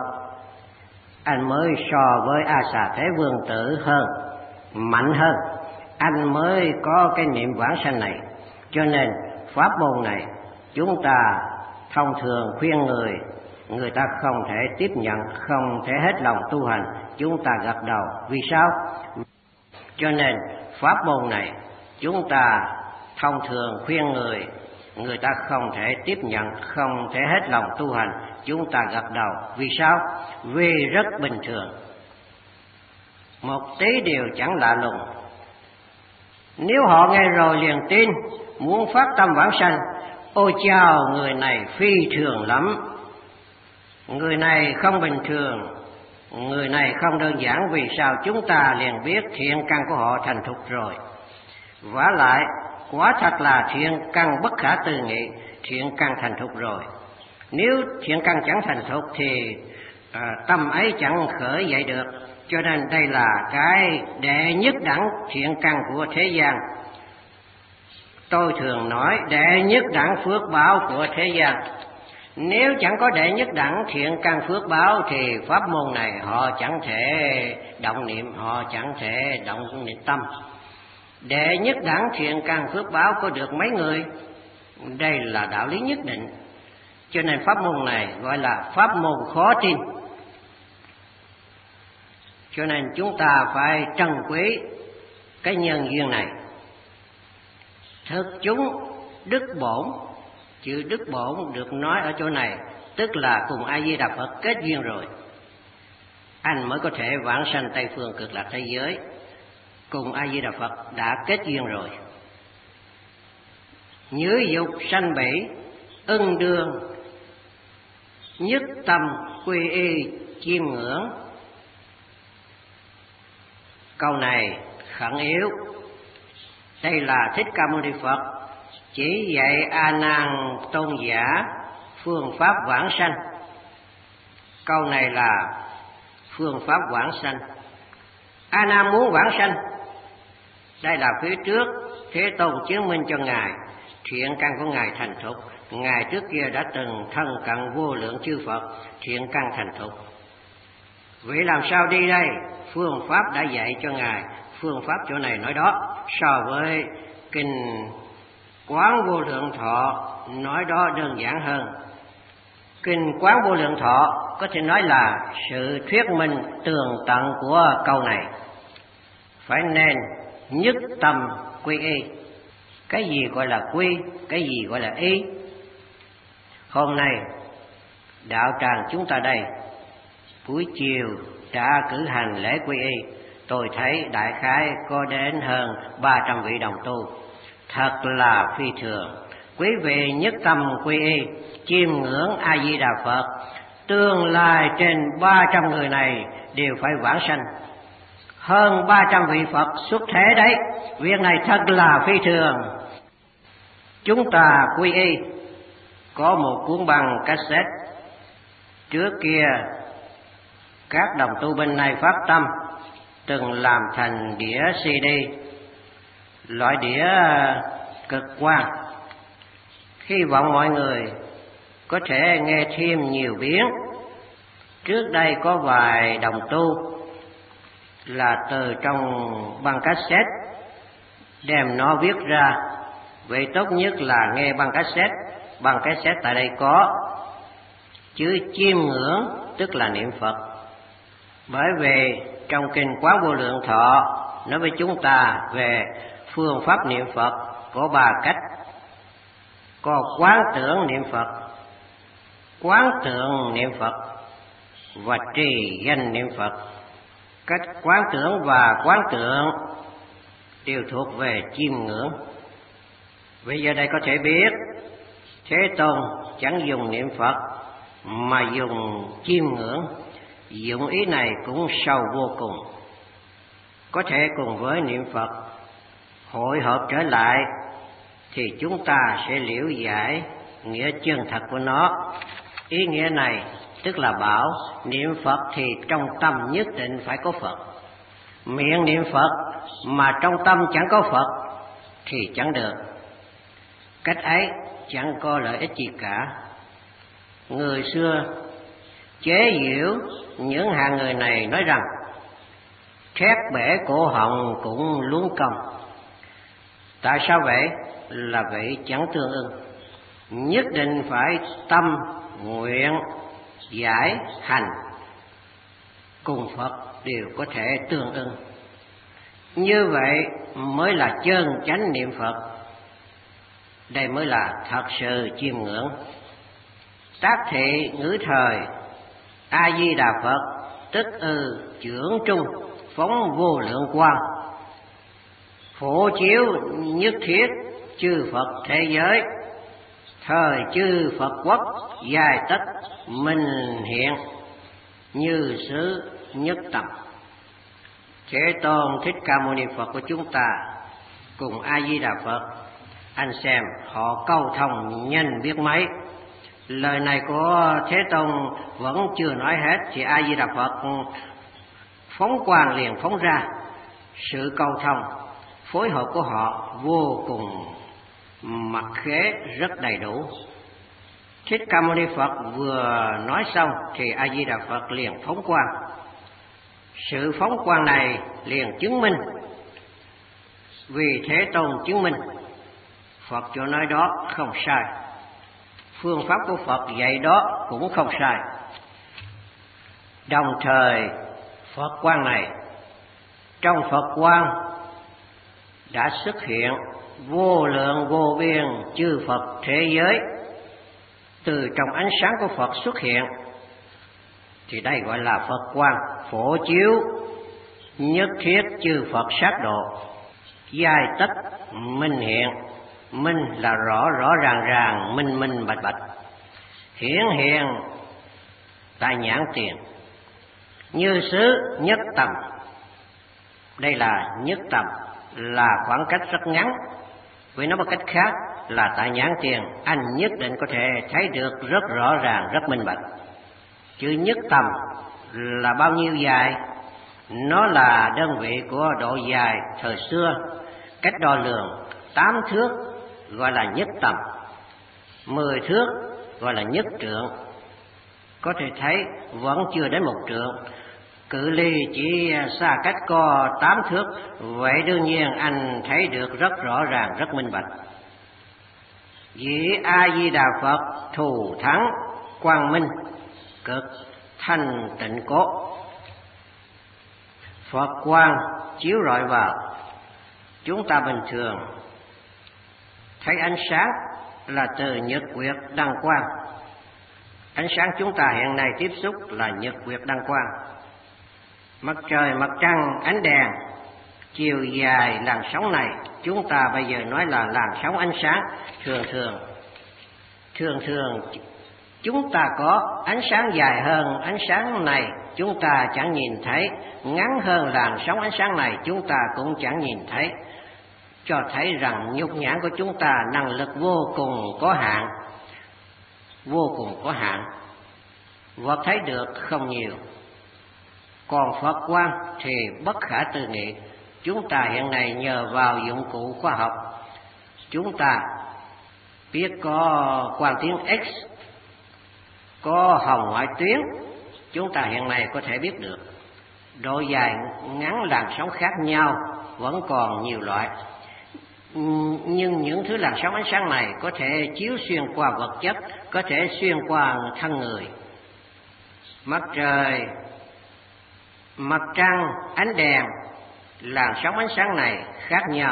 Anh mới so với A Xà Thế Vương Tử hơn, mạnh hơn. Anh mới có cái niệm vãng sanh này. Cho nên pháp môn này chúng ta thông thường khuyên người, người ta không thể tiếp nhận, không thể hết lòng tu hành, chúng ta gật đầu. Vì sao? Cho nên pháp môn này chúng ta thông thường khuyên người, người ta không thể tiếp nhận, không thể hết lòng tu hành, chúng ta gật đầu. Vì sao? Vì rất bình thường, một tí điều chẳng lạ lùng. Nếu họ nghe rồi liền tin, muốn phát tâm vãng sanh, ôi chao, người này phi thường lắm, người này không bình thường, người này không đơn giản. Vì sao? Chúng ta liền biết thiện căn của họ thành thục rồi. Vả lại quả thật là thiện căn bất khả tư nghị, thiện căn thành thục rồi. Nếu thiện căn chẳng thành thục thì à, tâm ấy chẳng khởi dậy được. Cho nên đây là cái đệ nhất đẳng thiện căn của thế gian. Tôi thường nói đệ nhất đẳng phước báo của thế gian. Nếu chẳng có đệ nhất đẳng thiện căn phước báo thì pháp môn này họ chẳng thể động niệm, họ chẳng thể động niệm tâm. Đệ nhất đẳng thiện căn phước báo có được mấy người? Đây là đạo lý nhất định. Cho nên pháp môn này gọi là pháp môn khó tin. Cho nên chúng ta phải trân quý cái nhân duyên này. thực chúng đức bổn. Chữ đức bổn được nói ở chỗ này tức là cùng A Di Đà Phật kết duyên rồi, anh mới có thể vãng sanh Tây phương cực lạc thế giới. Cùng A Di Đà Phật đã kết duyên rồi. Nhứ dục sanh bỉ ưng đương, nhất tâm quy y chiêm ngưỡng. Câu này khẩn yếu. Đây là Thích Ca Mâu Ni Phật chỉ dạy A Nan tôn giả phương pháp vãng sanh. Câu này là phương pháp vãng sanh. A Nan muốn vãng sanh, đây là phía trước Thế Tôn chứng minh cho ngài thiện căn của ngài thành thục. Ngài trước kia đã từng thân cận vô lượng chư Phật, thiện căn thành thục. Vậy làm sao đi đây? Phương pháp đã dạy cho ngài. Phương pháp chỗ này nói đó, so với kinh Quán Vô Lượng Thọ nói đó đơn giản hơn. Kinh Quán Vô Lượng Thọ có thể nói là sự thuyết minh tường tận của câu này. Phải nên nhất tâm quy y. Cái gì gọi là quy, cái gì gọi là y? Hôm nay đạo tràng chúng ta đây buổi chiều đã cử hành lễ quy y. Tôi thấy đại khái có đến hơn ba trăm vị đồng tu, thật là phi thường. Quý vị nhất tâm quy y, chiêm ngưỡng A Di Đà Phật, tương lai trên ba trăm người này đều phải vãng sanh. Hơn ba trăm vị Phật xuất thế đấy. Việc này thật là phi thường. Chúng ta quy y có một cuốn băng cassette. Trước kia các đồng tu bên này phát tâm từng làm thành đĩa xê đê, loại đĩa cực quang. Hy vọng mọi người có thể nghe thêm nhiều biến. Trước đây có vài đồng tu là từ trong băng cassette đem nó viết ra. Vậy tốt nhất là nghe băng cassette. Băng cassette tại đây có chữ chiêm ngưỡng tức là niệm Phật. Bởi vì trong kinh Quán Vô Lượng Thọ nói với chúng ta về phương pháp niệm Phật có ba cách. Có quán tưởng niệm Phật, quán tượng niệm Phật và trì danh niệm Phật. Cách quán tưởng và quán tượng đều thuộc về chiêm ngưỡng. Bây giờ đây có thể biết Thế Tôn chẳng dùng niệm Phật mà dùng chiêm ngưỡng. Dụng ý này cũng sâu vô cùng. Có thể cùng với niệm Phật hội hợp trở lại thì chúng ta sẽ liễu giải nghĩa chân thật của nó. Ý nghĩa này tức là bảo niệm Phật thì trong tâm nhất định phải có Phật. Miệng niệm Phật mà trong tâm chẳng có Phật thì chẳng được. Cách ấy chẳng có lợi ích gì cả. Người xưa chế giễu những hạng người này nói rằng thét bể cổ họng cũng luống công. Tại sao vậy? Là vậy chẳng tương ưng. Nhất định phải tâm, nguyện, giải, hành cùng Phật đều có thể tương ưng. Như vậy mới là chân chánh niệm Phật. Đây mới là thật sự chiêm ngưỡng. Tác thị ngữ thời A Di Đà Phật tức ư trưởng trung phóng vô lượng quang, phổ chiếu nhất thiết chư Phật thế giới, thời chư Phật quốc dài tất minh hiện, như sứ nhất tâm. Thế Tôn Thích Ca Mâu Ni Phật của chúng ta cùng A Di Đà Phật, anh xem họ câu thông nhanh biết mấy. Lời này của Thế Tôn vẫn chưa nói hết thì A Di Đà Phật phóng quang liền phóng ra. Sự câu thông phối hợp của họ vô cùng mặc khế, rất đầy đủ. Thích Ca Mâu Ni Phật vừa nói xong thì A Di Đà Phật liền phóng quang. Sự phóng quang này liền chứng minh. Vì Thế Tôn chứng minh Phật chỗ nói đó không sai, phương pháp của Phật dạy đó cũng không sai. Đồng thời Phật quang này, trong Phật quang đã xuất hiện vô lượng vô biên chư Phật thế giới từ trong ánh sáng của Phật xuất hiện, thì đây gọi là Phật quang phổ chiếu nhất thiết chư Phật sát độ, giai tất minh hiện. Minh là rõ rõ ràng ràng, minh minh bạch bạch, hiển hiện tại nhãn tiền, như xứ nhất tầm. Đây là nhất tầm, là khoảng cách rất ngắn. Với nói một cách khác là tại nhãn tiền anh nhất định có thể thấy được rất rõ ràng, rất minh bạch. Chữ nhất tầm là bao nhiêu dài? Nó là đơn vị của độ dài thời xưa, cách đo lường. Tám thước gọi là nhất tầm, mười thước gọi là nhất trượng. Có thể thấy vẫn chưa đến một trượng, cự ly chỉ xa cách có tám thước. Vậy đương nhiên anh thấy được rất rõ ràng, rất minh bạch. Vị A Di Đà Phật thù thắng quang minh, cực thanh tịnh cốt. Phật quang chiếu rọi vào, chúng ta bình thường thấy ánh sáng là từ nhật nguyệt đăng quang. Ánh sáng chúng ta hiện nay tiếp xúc là nhật nguyệt đăng quang. Mặt trời, mặt trăng, ánh đèn, chiều dài làn sóng này chúng ta bây giờ nói là làn sóng ánh sáng. Thường thường Thường thường chúng ta có ánh sáng dài hơn ánh sáng này chúng ta chẳng nhìn thấy, ngắn hơn làn sóng ánh sáng này chúng ta cũng chẳng nhìn thấy, cho thấy rằng nhục nhãn của chúng ta năng lực vô cùng có hạn, vô cùng có hạn. Vật thấy được không nhiều, còn Phật quang thì bất khả tư nghị. Chúng ta hiện nay nhờ vào dụng cụ khoa học, chúng ta biết có quang tiến X, có hồng ngoại tuyến, chúng ta hiện nay có thể biết được. Độ dài ngắn làn sóng khác nhau vẫn còn nhiều loại, nhưng những thứ làn sóng ánh sáng này có thể chiếu xuyên qua vật chất, có thể xuyên qua thân người. Mặt trời, mặt trăng, ánh đèn, làn sóng ánh sáng này khác nhau.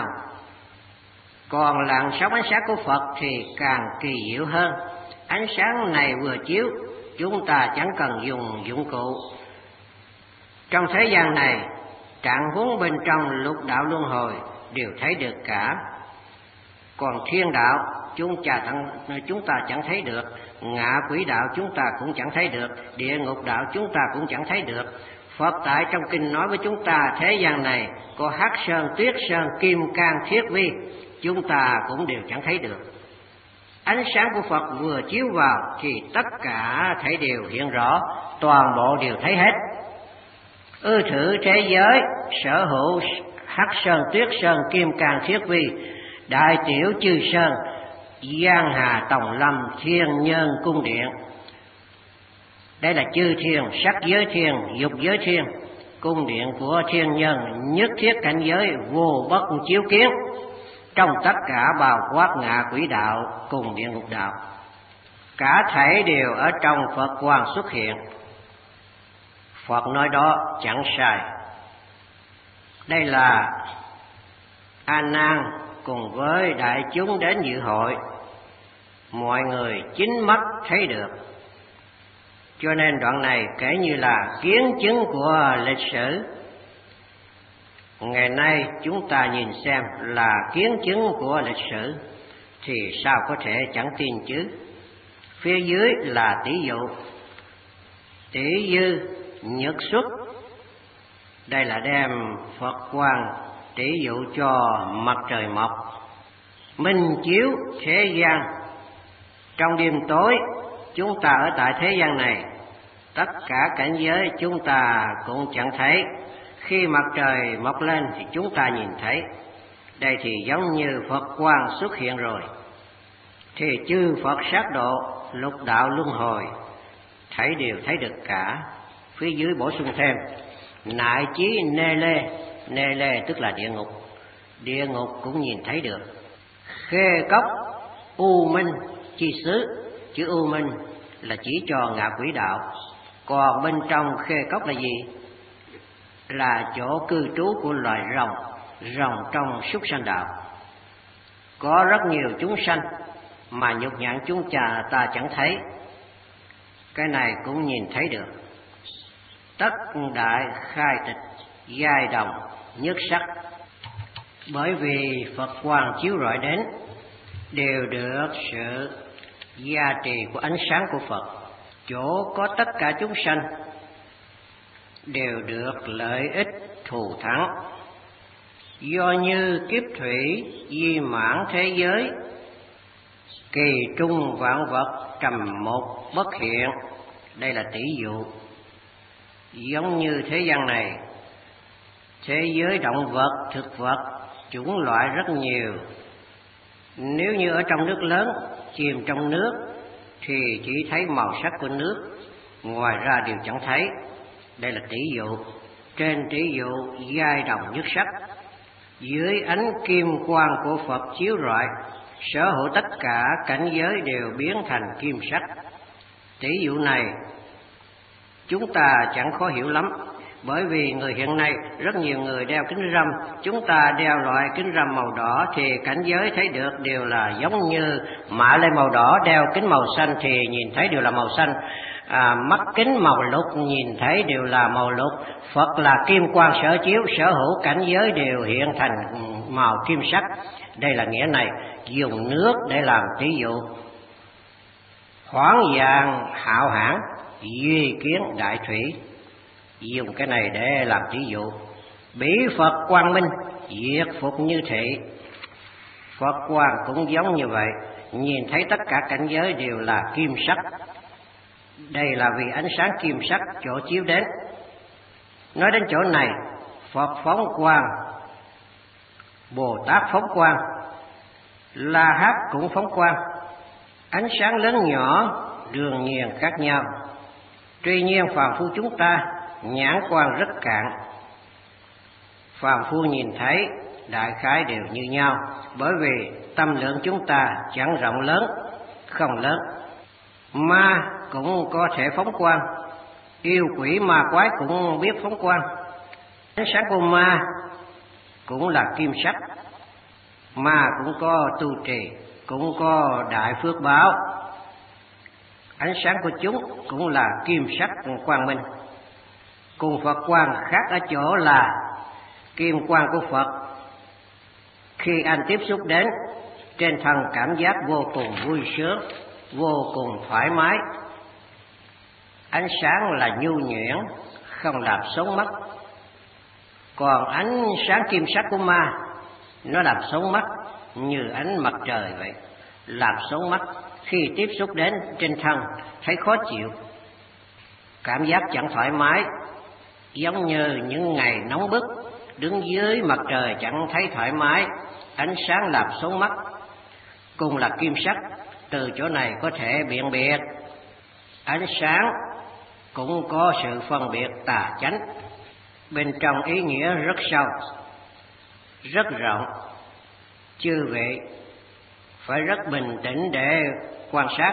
Còn làn sóng ánh sáng của Phật thì càng kỳ diệu hơn. Ánh sáng này vừa chiếu, chúng ta chẳng cần dùng dụng cụ. Trong thế gian này, trạng huống bên trong lục đạo luân hồi đều thấy được cả. Còn thiên đạo chúng ta, chúng ta chẳng thấy được, ngạ quỷ đạo chúng ta cũng chẳng thấy được, địa ngục đạo chúng ta cũng chẳng thấy được. Phật tại trong kinh nói với chúng ta thế gian này có hắc sơn, tuyết sơn, kim cang, thiết vi, chúng ta cũng đều chẳng thấy được. Ánh sáng của Phật vừa chiếu vào thì tất cả thấy đều hiện rõ, toàn bộ đều thấy hết. Ư thử thế giới sở hữu hắc sơn, tuyết sơn, kim cang, thiết vi, đại tiểu chư sơn, giang hà tòng lâm, thiên nhân cung điện. Đây là chư thiên, sắc giới thiên, dục giới thiên, cung điện của thiên nhân, nhất thiết cảnh giới vô bất chiếu kiến. Trong tất cả bao quát ngạ quỷ đạo cùng địa ngục đạo, cả thảy đều ở trong Phật quang xuất hiện. Phật nói đó chẳng sai. Đây là A Nan cùng với đại chúng đến dự hội, mọi người chính mắt thấy được. Cho nên đoạn này kể như là kiến chứng của lịch sử. Ngày nay chúng ta nhìn xem là kiến chứng của lịch sử thì sao có thể chẳng tin chứ. Phía dưới là tỷ dụ, tỷ dư nhật xuất. Đây là đem Phật quang tỷ dụ cho mặt trời mọc, minh chiếu thế gian. Trong đêm tối chúng ta ở tại thế gian này, tất cả cảnh giới chúng ta cũng chẳng thấy. Khi mặt trời mọc lên thì chúng ta nhìn thấy. Đây thì giống như Phật quang xuất hiện rồi, thì chư Phật sát độ, lục đạo luân hồi thấy đều thấy được cả. Phía dưới bổ sung thêm nại chí nê lê. Nê lê tức là địa ngục, địa ngục cũng nhìn thấy được. Khê cốc u minh chi xứ, chữ u minh là chỉ cho ngạ quỷ đạo. Còn bên trong khê cốc là gì? Là chỗ cư trú của loài rồng, rồng trong súc sanh đạo. Có rất nhiều chúng sanh mà nhục nhặn chúng ta ta chẳng thấy, cái này cũng nhìn thấy được. Tất đại khai tịch, giai đồng nhất sắc. Bởi vì Phật quang chiếu rọi đến, đều được sự gia trì của ánh sáng của Phật. Chỗ có tất cả chúng sanh đều được lợi ích thù thắng. Do như kiếp thủy di mãn thế giới, kỳ trung vạn vật trầm một bất hiện. Đây là tỷ dụ. Giống như thế gian này, thế giới động vật, thực vật, chủng loại rất nhiều. Nếu như ở trong nước lớn, chìm trong nước, thì chỉ thấy màu sắc của nước, ngoài ra đều chẳng thấy. Đây là tỷ dụ. Trên tỷ dụ giai đồng nhất sắc, dưới ánh kim quang của Phật chiếu rọi, sở hữu tất cả cảnh giới đều biến thành kim sắc. Tỷ dụ này chúng ta chẳng khó hiểu lắm, bởi vì người hiện nay rất nhiều người đeo kính râm. Chúng ta đeo loại kính râm màu đỏ thì cảnh giới thấy được đều là giống như mạ lên màu đỏ, đeo kính màu xanh thì nhìn thấy đều là màu xanh. À, mắt kính màu lục nhìn thấy đều là màu lục. Phật là kim quang sở chiếu, sở hữu cảnh giới đều hiện thành màu kim sắc. Đây là nghĩa này, dùng nước để làm tỷ dụ. Hoáng vàng hạo hãn, duy kiến đại thủy, dùng cái này để làm tỷ dụ. Bỉ Phật quang minh, diệt phục như thị. Phật quang cũng giống như vậy, nhìn thấy tất cả cảnh giới đều là kim sắc. Đây là vì ánh sáng kim sắc chỗ chiếu đến. Nói đến chỗ này, Phật phóng quang, Bồ Tát phóng quang, La Hán cũng phóng quang. Ánh sáng lớn nhỏ đương nhiên khác nhau. Tuy nhiên phàm phu chúng ta nhãn quang rất cạn, phàm phu nhìn thấy đại khái đều như nhau, bởi vì tâm lượng chúng ta chẳng rộng lớn, không lớn. Ma cũng có thể phóng quang, yêu quỷ ma quái cũng biết phóng quang. Ánh sáng của ma cũng là kim sắc, ma cũng có tu trì, cũng có đại phước báo. Ánh sáng của chúng cũng là kim sắc quang minh. Cùng Phật quang khác ở chỗ là kim quang của Phật khi anh tiếp xúc đến, trên thân cảm giác vô cùng vui sướng, vô cùng thoải mái. Ánh sáng là nhu nhuyễn, không làm sống mắt. Còn ánh sáng kim sắc của ma, nó làm sống mắt như ánh mặt trời vậy, làm sống mắt. Khi tiếp xúc đến trên thân thấy khó chịu, cảm giác chẳng thoải mái, giống như những ngày nóng bức, đứng dưới mặt trời chẳng thấy thoải mái. Ánh sáng làm sống mắt, cùng là kim sắc. Từ chỗ này có thể biện biệt ánh sáng cũng có sự phân biệt tà chánh. Bên trong ý nghĩa rất sâu, rất rộng. Chư vị phải rất bình tĩnh để quan sát.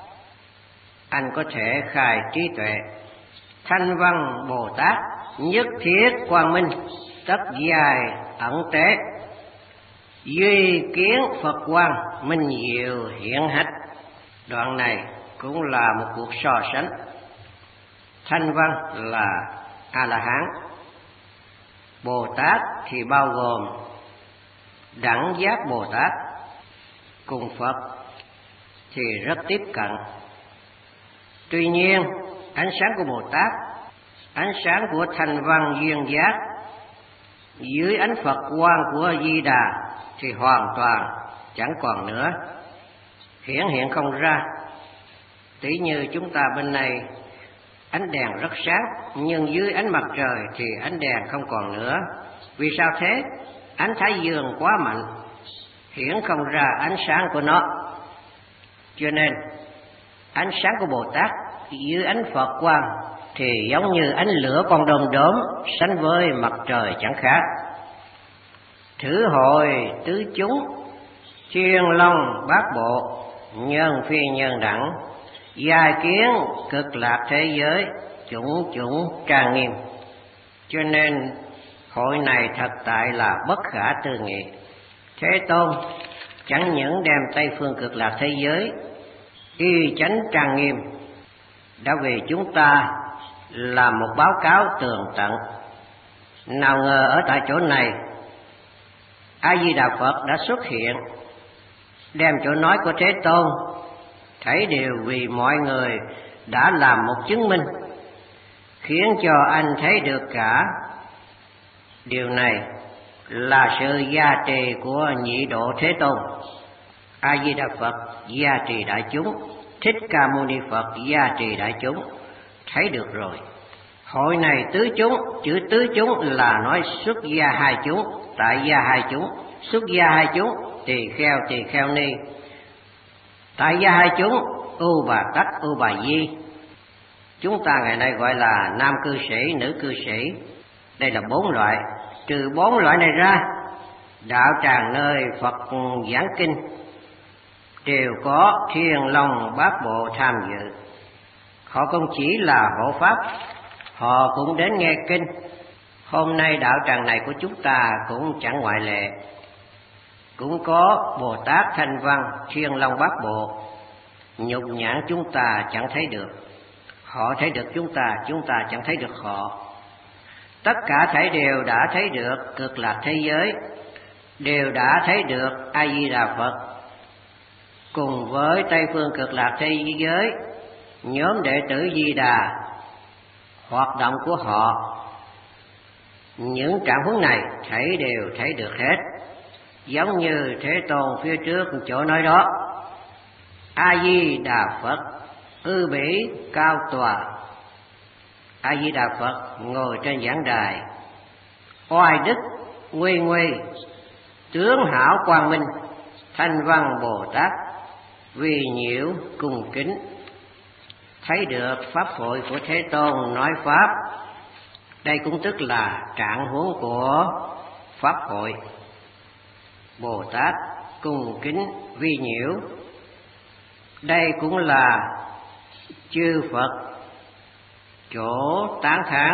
Anh có thể khai trí tuệ. Thanh văn Bồ Tát nhất thiết quang minh, tất dài ẩn tế, duy kiến Phật quang, minh diệu hiện hách. Đoạn này cũng là một cuộc so sánh. Thanh văn là A-la-hán, Bồ Tát thì bao gồm đẳng giác Bồ Tát, cùng Phật thì rất tiếp cận. Tuy nhiên ánh sáng của Bồ Tát, ánh sáng của thanh văn duyên giác, dưới ánh Phật quang của Di Đà thì hoàn toàn chẳng còn nữa, hiển hiện không ra. Tỷ như chúng ta bên này ánh đèn rất sáng, nhưng dưới ánh mặt trời thì ánh đèn không còn nữa. Vì sao thế? Ánh thái dương quá mạnh, hiển không ra ánh sáng của nó. Cho nên ánh sáng của Bồ Tát dưới ánh Phật quang thì giống như ánh lửa con đom đóm, sánh với mặt trời chẳng khác. Thử hội tứ chúng, thiên long bát bộ, nhân phi nhân đẳng, giai kiến cực lạc thế giới, chủng chủng trang nghiêm. Cho nên hội này thật tại là bất khả tư nghị. Thế Tôn chẳng những đem Tây Phương Cực Lạc thế giới y chánh trang nghiêm, đã vì chúng ta làm một báo cáo tường tận. Nào ngờ ở tại chỗ này, A Di Đà Phật đã xuất hiện, đem chỗ nói của Thế Tôn thảy đều vì mọi người đã làm một chứng minh, khiến cho anh thấy được cả. Điều này là sự gia trì của nhị độ Thế Tôn. A Di Đà Phật gia trì đại chúng, Thích Ca Mâu Ni Phật gia trì đại chúng. Thấy được rồi, hội này tứ chúng, chữ tứ chúng là nói xuất gia hai chúng, tại gia hai chúng. Xuất gia hai chúng, tỳ kheo tỳ kheo ni. Tại gia hai chúng, ưu bà tắc ưu bà di. Chúng ta ngày nay gọi là nam cư sĩ, nữ cư sĩ. Đây là bốn loại. Trừ bốn loại này ra, đạo tràng nơi Phật giảng kinh đều có Thiên Long Bát Bộ tham dự. Họ không chỉ là hộ pháp, họ cũng đến nghe kinh. Hôm nay đạo tràng này của chúng ta cũng chẳng ngoại lệ, cũng có Bồ Tát Thanh Văn, Thiên Long Bát Bộ. Nhục nhãn chúng ta chẳng thấy được, họ thấy được chúng ta, chúng ta chẳng thấy được họ. Tất cả thảy đều đã thấy được Cực Lạc thế giới, đều đã thấy được A Di Đà Phật. Cùng với Tây Phương Cực Lạc thế giới, nhóm đệ tử Di Đà, hoạt động của họ, những trạng huống này thảy đều thấy được hết. Giống như Thế Tôn phía trước chỗ nói đó, A Di Đà Phật ư bỉ cao tòa. A Di Đà Phật ngồi trên giảng đài, oai đức nguy nguy, tướng hảo quang minh, Thanh Văn Bồ Tát vì nhiễu cung kính. Thấy được pháp hội của Thế Tôn nói pháp, đây cũng tức là trạng huống của pháp hội. Bồ Tát cung kính vi nhiễu, đây cũng là chư Phật chỗ tán thán,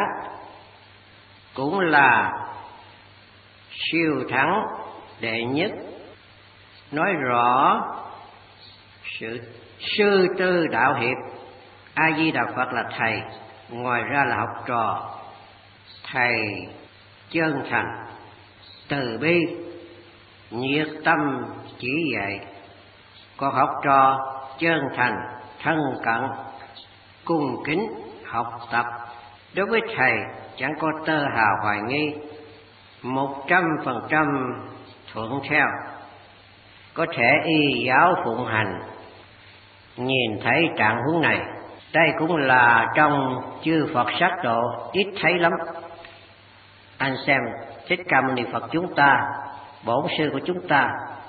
cũng là siêu thắng đệ nhất. Nói rõ sự sư tư đạo hiệp. A Di Đà Phật là thầy, ngoài ra là học trò. Thầy chân thành, từ bi, nhiệt tâm chỉ dạy, còn học trò chân thành, thân cận, cung kính học tập. Đối với thầy chẳng có tơ hào hoài nghi, một trăm phần trăm thuận theo, có thể y giáo phụng hành. Nhìn thấy trạng huống này, đây cũng là trong chư Phật sát độ ít thấy lắm. Anh xem Thích Ca Mâu Ni Phật chúng ta, bổn sư của chúng ta,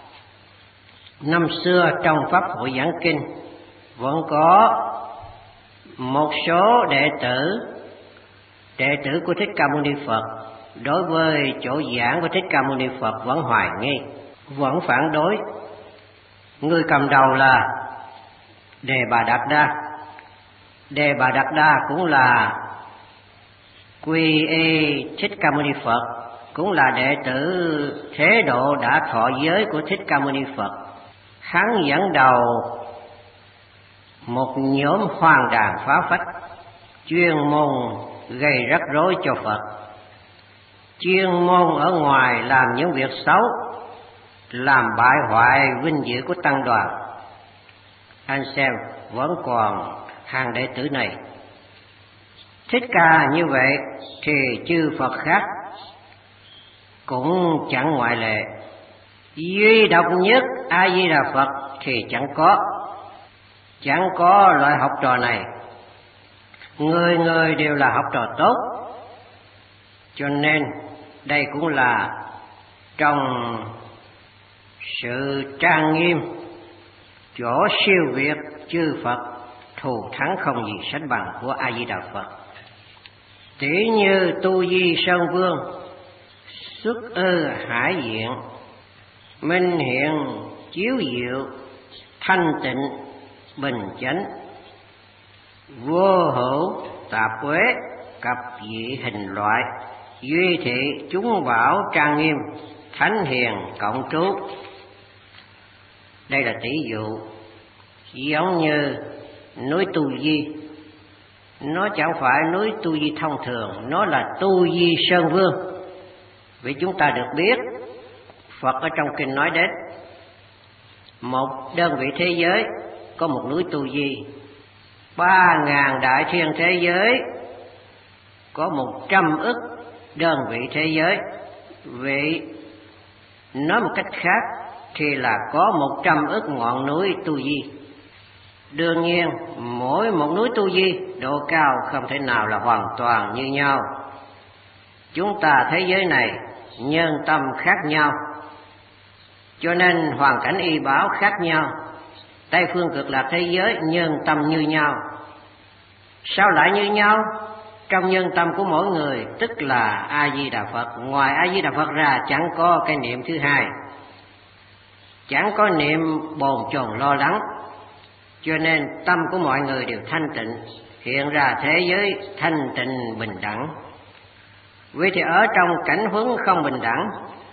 năm xưa trong pháp hội giảng kinh vẫn có một số đệ tử, đệ tử của Thích Ca Mâu Ni Phật đối với chỗ giảng của Thích Ca Mâu Ni Phật vẫn hoài nghi, vẫn phản đối. Người cầm đầu là Đề Bà Đạt Đa. Đề Bà Đạt Đa cũng là quy y Thích Ca Mâu Ni Phật, cũng là đệ tử thế độ đã thọ giới của Thích Ca Mâu Ni Phật. Hắn dẫn đầu một nhóm hoang đàn phá phách, chuyên môn gây rắc rối cho Phật, chuyên môn ở ngoài làm những việc xấu, làm bại hoại vinh dự của tăng đoàn. Anh xem vẫn còn hàng đệ tử này. Thích Ca như vậy thì chư Phật khác cũng chẳng ngoại lệ. Duy độc nhất A Di Đà Phật thì chẳng có, chẳng có loại học trò này. Người người đều là học trò tốt, cho nên đây cũng là trong sự trang nghiêm, chỗ siêu việt chư Phật, thù thắng không gì sánh bằng của A Di Đà Phật. Tỷ như Tu Di Sơn Vương xuất ư hải diện, minh hiện chiếu diệu, thanh tịnh bình chánh, vô hữu tạp uế, cập dị hình loại, duy thị chúng bảo trang nghiêm, thánh hiền cộng trú. Đây là tỷ dụ, giống như núi Tu Di. Nó chẳng phải núi Tu Di thông thường, nó là Tu Di Sơn Vương. Vì chúng ta được biết, Phật ở trong kinh nói đến một đơn vị thế giới có một núi Tu Di, ba ngàn đại thiên thế giới có một trăm ức đơn vị thế giới. Vậy nói một cách khác thì là có một trăm ức ngọn núi Tu Di. Đương nhiên mỗi một núi Tu Di độ cao không thể nào là hoàn toàn như nhau. Chúng ta thế giới này nhân tâm khác nhau, cho nên hoàn cảnh y báo khác nhau. Tây phương cực lạc thế giới nhân tâm như nhau. Sao lại như nhau? Trong nhân tâm của mỗi người, tức là A Di Đà Phật, ngoài A Di Đà Phật ra chẳng có cái niệm thứ hai, chẳng có niệm bồn chồn lo lắng, cho nên tâm của mọi người đều thanh tịnh, hiện ra thế giới thanh tịnh bình đẳng. Vì thì ở trong cảnh huống không bình đẳng,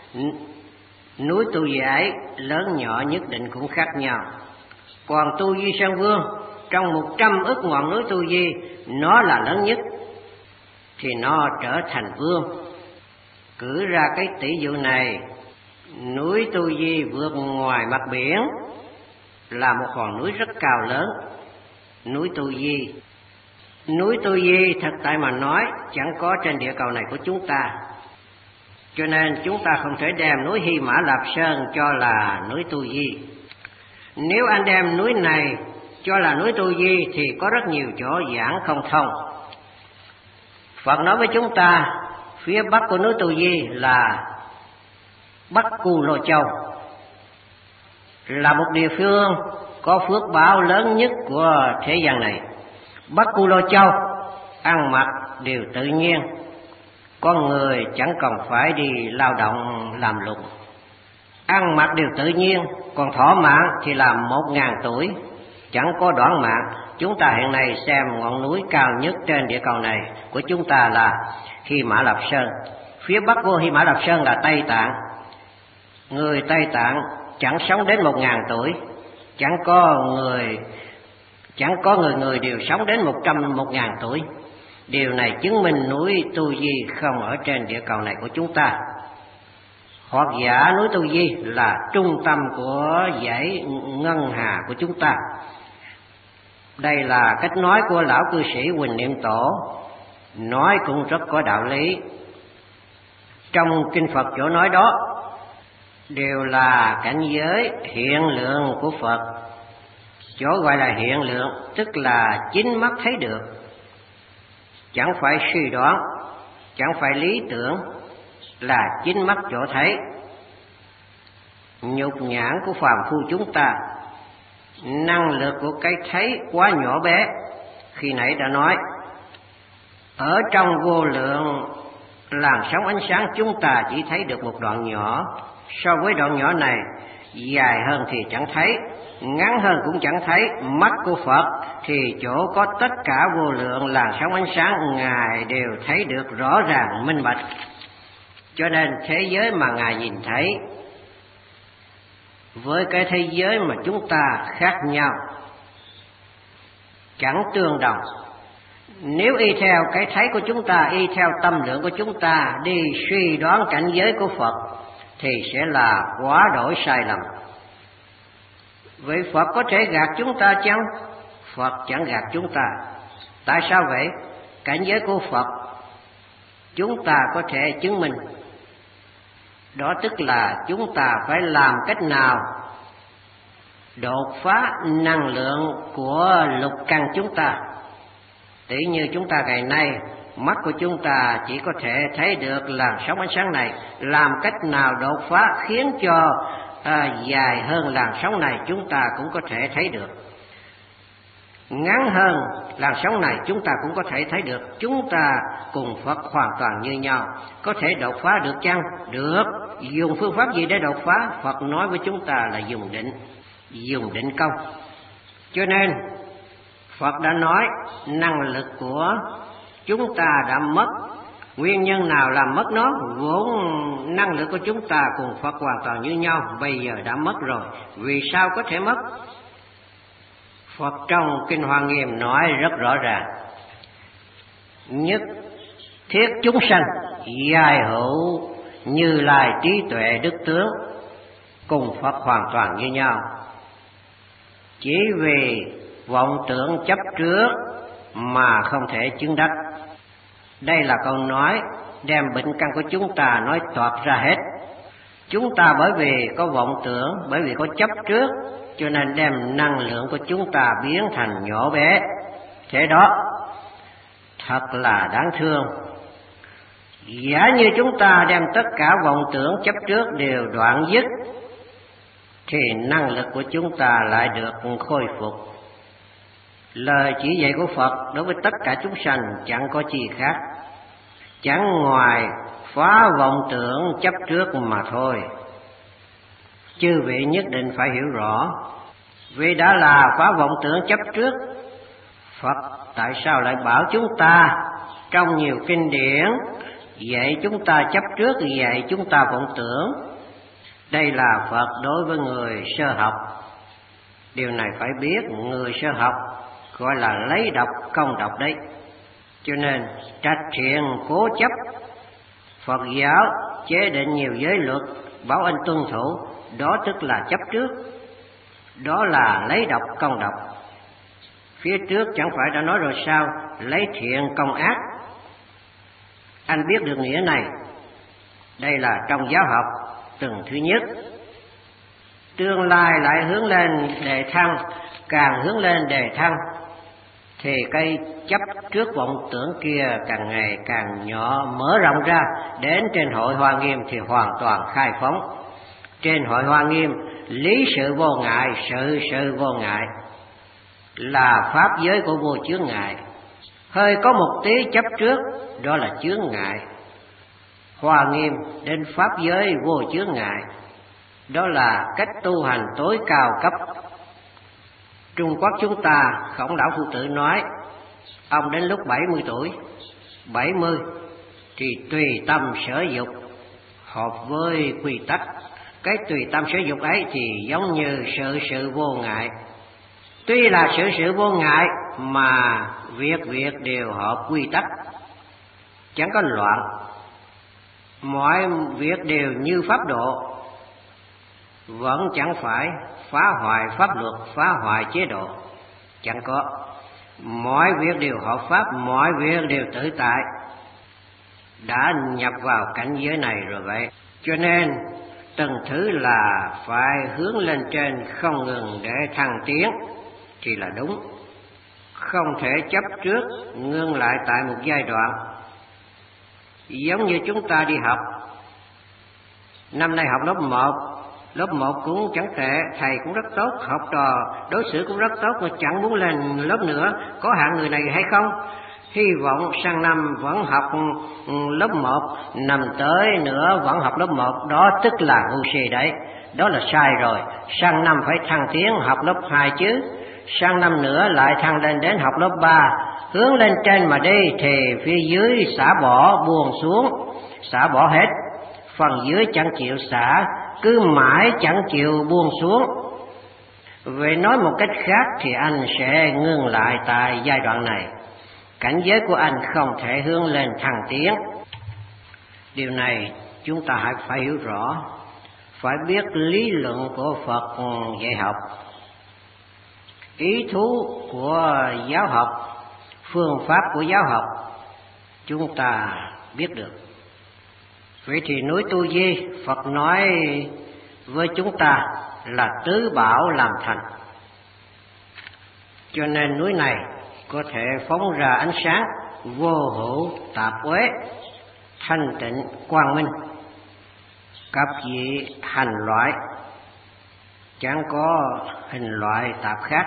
núi Tu Di ấy lớn nhỏ nhất định cũng khác nhau. Còn Tu Di Sơn Vương, trong một trăm ức ngọn núi Tu Di, nó là lớn nhất, thì nó trở thành vương. Cử ra cái tỷ dụ này, núi Tu Di vượt ngoài mặt biển là một hòn núi rất cao lớn, núi Tu Di. Núi Tu Di thật tại mà nói chẳng có trên địa cầu này của chúng ta, cho nên chúng ta không thể đem núi Hy Mã Lạp Sơn cho là núi Tu Di. Nếu anh đem núi này cho là núi Tu Di thì có rất nhiều chỗ giảng không thông. Phật nói với chúng ta, phía bắc của núi Tu Di là Bắc Cù Lô Châu, là một địa phương có phước báo lớn nhất của thế gian này. Bắc Cù Lô Châu ăn mặc đều tự nhiên, con người chẳng cần phải đi lao động làm lụng, ăn mặc đều tự nhiên, còn thọ mạng thì làm một ngàn tuổi, chẳng có đoạn mạng. Chúng ta hiện nay xem ngọn núi cao nhất trên địa cầu này của chúng ta là Hy Mã Lạp Sơn. Phía bắc của Hy Mã Lạp Sơn là Tây Tạng. Người Tây Tạng chẳng sống đến một ngàn tuổi, chẳng có người chẳng có người người đều sống đến một trăm một ngàn tuổi. Điều này chứng minh núi Tu Di không ở trên địa cầu này của chúng ta. Hoặc giả núi Tu Di là trung tâm của dãy ngân hà của chúng ta. Đây là cách nói của lão cư sĩ Huỳnh Niệm Tổ, nói cũng rất có đạo lý. Trong kinh Phật chỗ nói đó đều là cảnh giới hiện lượng của Phật. Chỗ gọi là hiện lượng tức là chính mắt thấy được, chẳng phải suy đoán, chẳng phải lý tưởng, là chính mắt chỗ thấy. Nhục nhãn của phàm phu chúng ta, năng lực của cái thấy quá nhỏ bé. Khi nãy đã nói, ở trong vô lượng làn sóng ánh sáng chúng ta chỉ thấy được một đoạn nhỏ, so với đoạn nhỏ này dài hơn thì chẳng thấy, ngắn hơn cũng chẳng thấy. Mắt của Phật thì chỗ có tất cả vô lượng làn sóng ánh sáng, Ngài đều thấy được rõ ràng minh bạch. Cho nên thế giới mà Ngài nhìn thấy với cái thế giới mà chúng ta khác nhau, chẳng tương đồng. Nếu y theo cái thấy của chúng ta, y theo tâm lượng của chúng ta đi suy đoán cảnh giới của Phật thì sẽ là quá đổi sai lầm. Vậy Phật có thể gạt chúng ta chăng? Phật chẳng gạt chúng ta. Tại sao vậy? Cảnh giới của Phật chúng ta có thể chứng minh. Đó tức là chúng ta phải làm cách nào đột phá năng lượng của lục căn chúng ta. Tỷ như chúng ta ngày nay, mắt của chúng ta chỉ có thể thấy được làn sóng ánh sáng này, làm cách nào đột phá khiến cho à, dài hơn làn sóng này chúng ta cũng có thể thấy được, ngắn hơn làn sóng này chúng ta cũng có thể thấy được. Chúng ta cùng Phật hoàn toàn như nhau. Có thể đột phá được chăng? Được. Dùng phương pháp gì để đột phá? Phật nói với chúng ta là dùng định, dùng định công. Cho nên Phật đã nói năng lực của chúng ta đã mất, Nguyên nhân nào làm mất nó? Vốn năng lực của chúng ta cùng Phật hoàn toàn như nhau, bây giờ đã mất rồi, vì sao có thể mất? Phật trong Kinh Hoa Nghiêm nói rất rõ ràng: nhất thiết chúng sanh giai hữu Như Lai trí tuệ đức tướng, cùng Phật hoàn toàn như nhau. Chỉ vì vọng tưởng chấp trước mà không thể chứng đắc. Đây là câu nói đem bệnh căn của chúng ta nói toạc ra hết. Chúng ta bởi vì có vọng tưởng, bởi vì có chấp trước, cho nên đem năng lượng của chúng ta biến thành nhỏ bé. Thế đó thật là đáng thương. Giả như chúng ta đem tất cả vọng tưởng chấp trước đều đoạn dứt, thì năng lực của chúng ta lại được khôi phục. Lời chỉ dạy của Phật đối với tất cả chúng sanh chẳng có chi khác, chẳng ngoài phá vọng tưởng chấp trước mà thôi. Chư vị nhất định phải hiểu rõ, vì đã là phá vọng tưởng chấp trước, Phật tại sao lại bảo chúng ta trong nhiều kinh điển dạy chúng ta chấp trước, dạy chúng ta vọng tưởng? Đây là Phật đối với người sơ học. Điều này phải biết, người sơ học gọi là lấy độc công độc đấy. Cho nên trách thiện cố chấp. Phật giáo chế định nhiều giới luật bảo anh tuân thủ, đó tức là chấp trước, đó là lấy độc công độc. Phía trước chẳng phải đã nói rồi sao? Lấy thiện công ác. Anh biết được nghĩa này. Đây là trong giáo học tầng thứ nhất. Tương lai lại hướng lên đề thăng, càng hướng lên đề thăng, thì cây chấp trước vọng tưởng kia càng ngày càng nhỏ, mở rộng ra. Đến trên hội Hoa Nghiêm thì hoàn toàn khai phóng. Trên hội Hoa Nghiêm, lý sự vô ngại, sự sự vô ngại là pháp giới của vô chướng ngại. Hơi có một tí chấp trước, đó là chướng ngại. Hoa Nghiêm đến pháp giới vô chướng ngại, đó là cách tu hành tối cao cấp. Trung Quốc chúng ta, Khổng Lão Phu Tử nói, ông đến lúc bảy mươi tuổi, bảy mươi thì tùy tâm sở dục, hợp với quy tắc. Cái tùy tâm sở dục ấy thì giống như sự sự vô ngại. Tuy là sự sự vô ngại mà việc việc đều hợp quy tắc, chẳng có loạn, mọi việc đều như pháp độ, vẫn chẳng phải phá hoại pháp luật, phá hoại chế độ, chẳng có. Mọi việc đều hợp pháp, mọi việc đều tự tại. Đã nhập vào cảnh giới này rồi vậy. Cho nên từng thứ là phải hướng lên trên không ngừng để thăng tiến thì là đúng. Không thể chấp trước, ngưng lại tại một giai đoạn. Giống như chúng ta đi học, năm nay học lớp một, lớp một cũng chẳng tệ, thầy cũng rất tốt, học trò đối xử cũng rất tốt, mà chẳng muốn lên lớp nữa. Có hạng người này hay không? Hy vọng sang năm vẫn học lớp một, năm tới nữa vẫn học lớp một, đó tức là ngu si đấy. Đó là sai rồi. Sang năm phải thăng tiến học lớp hai chứ. Sang năm nữa lại thăng lên đến học lớp ba. Hướng lên trên mà đi thì phía dưới xả bỏ buông xuống, xả bỏ hết. Phần dưới chẳng chịu xả, cứ mãi chẳng chịu buông xuống. Về nói một cách khác thì anh sẽ ngưng lại tại giai đoạn này. Cảnh giới của anh không thể hướng lên thăng tiến. Điều này chúng ta hãy phải hiểu rõ, phải biết lý luận của Phật dạy học, ý thú của giáo học, phương pháp của giáo học, chúng ta biết được. Vậy thì núi Tu Di, Phật nói với chúng ta là tứ bảo làm thành. Cho nên núi này có thể phóng ra ánh sáng vô hữu tạp uế, thanh tịnh quang minh, cấp vị hành loại, chẳng có hình loại tạp khác.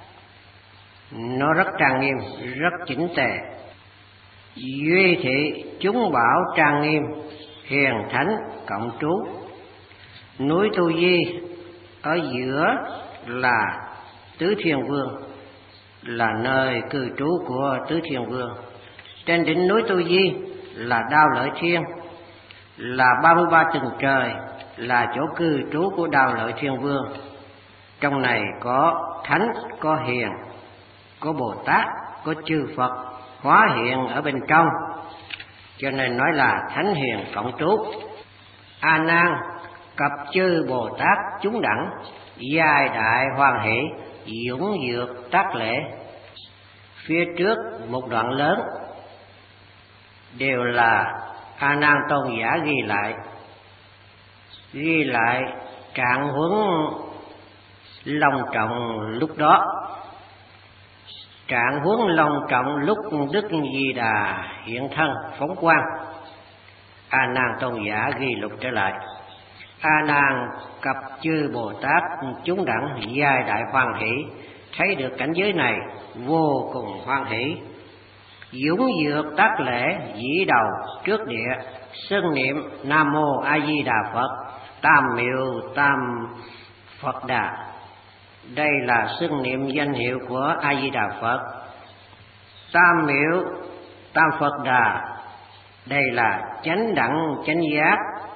Nó rất trang nghiêm, rất chỉnh tề. Duy thị chúng bảo trang nghiêm, hiền thánh cộng trú. Núi Tu Di ở giữa là Tứ Thiên Vương, là nơi cư trú của Tứ Thiên Vương. Trên đỉnh núi Tu Di là Đao Lợi Thiên, là ba mươi ba tầng trời, là chỗ cư trú của Đao Lợi Thiên Vương. Trong này có thánh, có hiền, có Bồ Tát, có chư Phật hóa hiện ở bên trong, cho nên nói là thánh hiền cộng trú. A Nan cập chư Bồ Tát chúng đẳng, giai đại hoan hỷ, dũng dược tác lễ. Phía trước một đoạn lớn đều là A Nan tôn giả ghi lại, ghi lại trạng huống long trọng lúc đó. Trạng huống long trọng lúc Đức Di Đà hiện thân phóng quang, A Nan tôn giả ghi lục trở lại. A Nan cập chư Bồ Tát chúng đẳng, giai đại hoan hỷ, thấy được cảnh giới này vô cùng hoan hỷ. Dũng dược tác lễ, dĩ đầu trước địa, xưng niệm Nam Mô A Di Đà Phật, Tam Miệu Tam Phật Đà. Đây là xưng niệm danh hiệu của A Di Đà Phật. Tam Miệu Tam Phật Đà, đây là chánh đẳng chánh giác.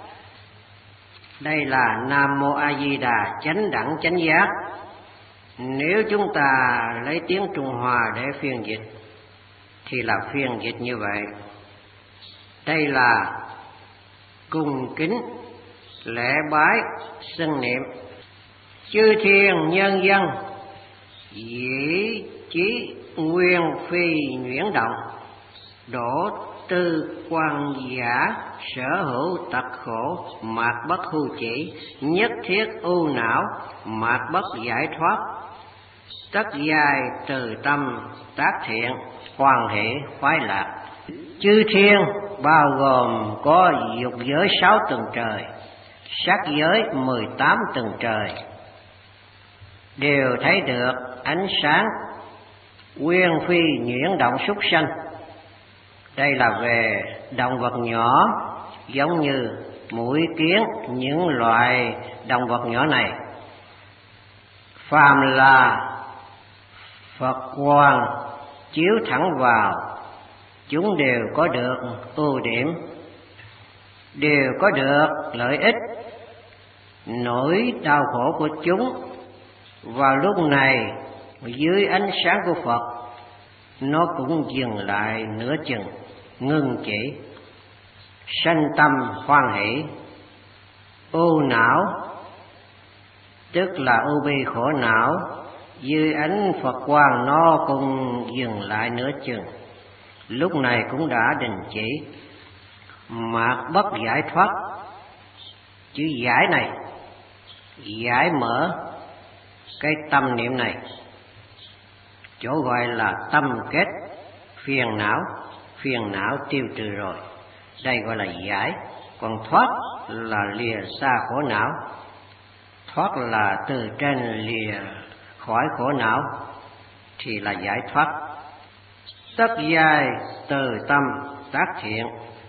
Đây là Nam Mô A Di Đà chánh đẳng chánh giác. Nếu chúng ta lấy tiếng Trung Hoa để phiên dịch thì là phiên dịch như vậy. Đây là cung kính lễ bái xưng niệm chư thiên nhân dân, dĩ chí nguyên phi nhuyễn động, đổ tư quan giả, sở hữu tật khổ, mạt bất hưu chỉ, nhất thiết ưu não, mạt bất giải thoát, tất giai từ tâm tác thiện, hoan hỷ khoái lạc. Chư thiên bao gồm có dục giới sáu tầng trời, sắc giới mười tám tầng trời, đều thấy được ánh sáng nguyên phi nhuyễn động súc sanh. Đây là về động vật nhỏ, giống như muỗi kiến, những loại động vật nhỏ này. Phàm là Phật quang chiếu thẳng vào, chúng đều có được ưu điểm, đều có được lợi ích. Nỗi đau khổ của chúng vào lúc này dưới ánh sáng của Phật, nó cũng dừng lại nửa chừng, ngưng chỉ, sanh tâm hoan hỷ. Ưu não tức là ưu bi khổ não, dưới ánh Phật quang nó cũng dừng lại nửa chừng, lúc này cũng đã đình chỉ. Mạt bất giải thoát, chữ giải này giải mở cái tâm niệm này, chỗ gọi là tâm kết phiền não. Phiền não tiêu trừ rồi, đây gọi là giải. Còn thoát là lìa xa khổ não, thoát là từ trên lìa khỏi khổ não thì là giải thoát. Tất giai từ tâm tác thiện,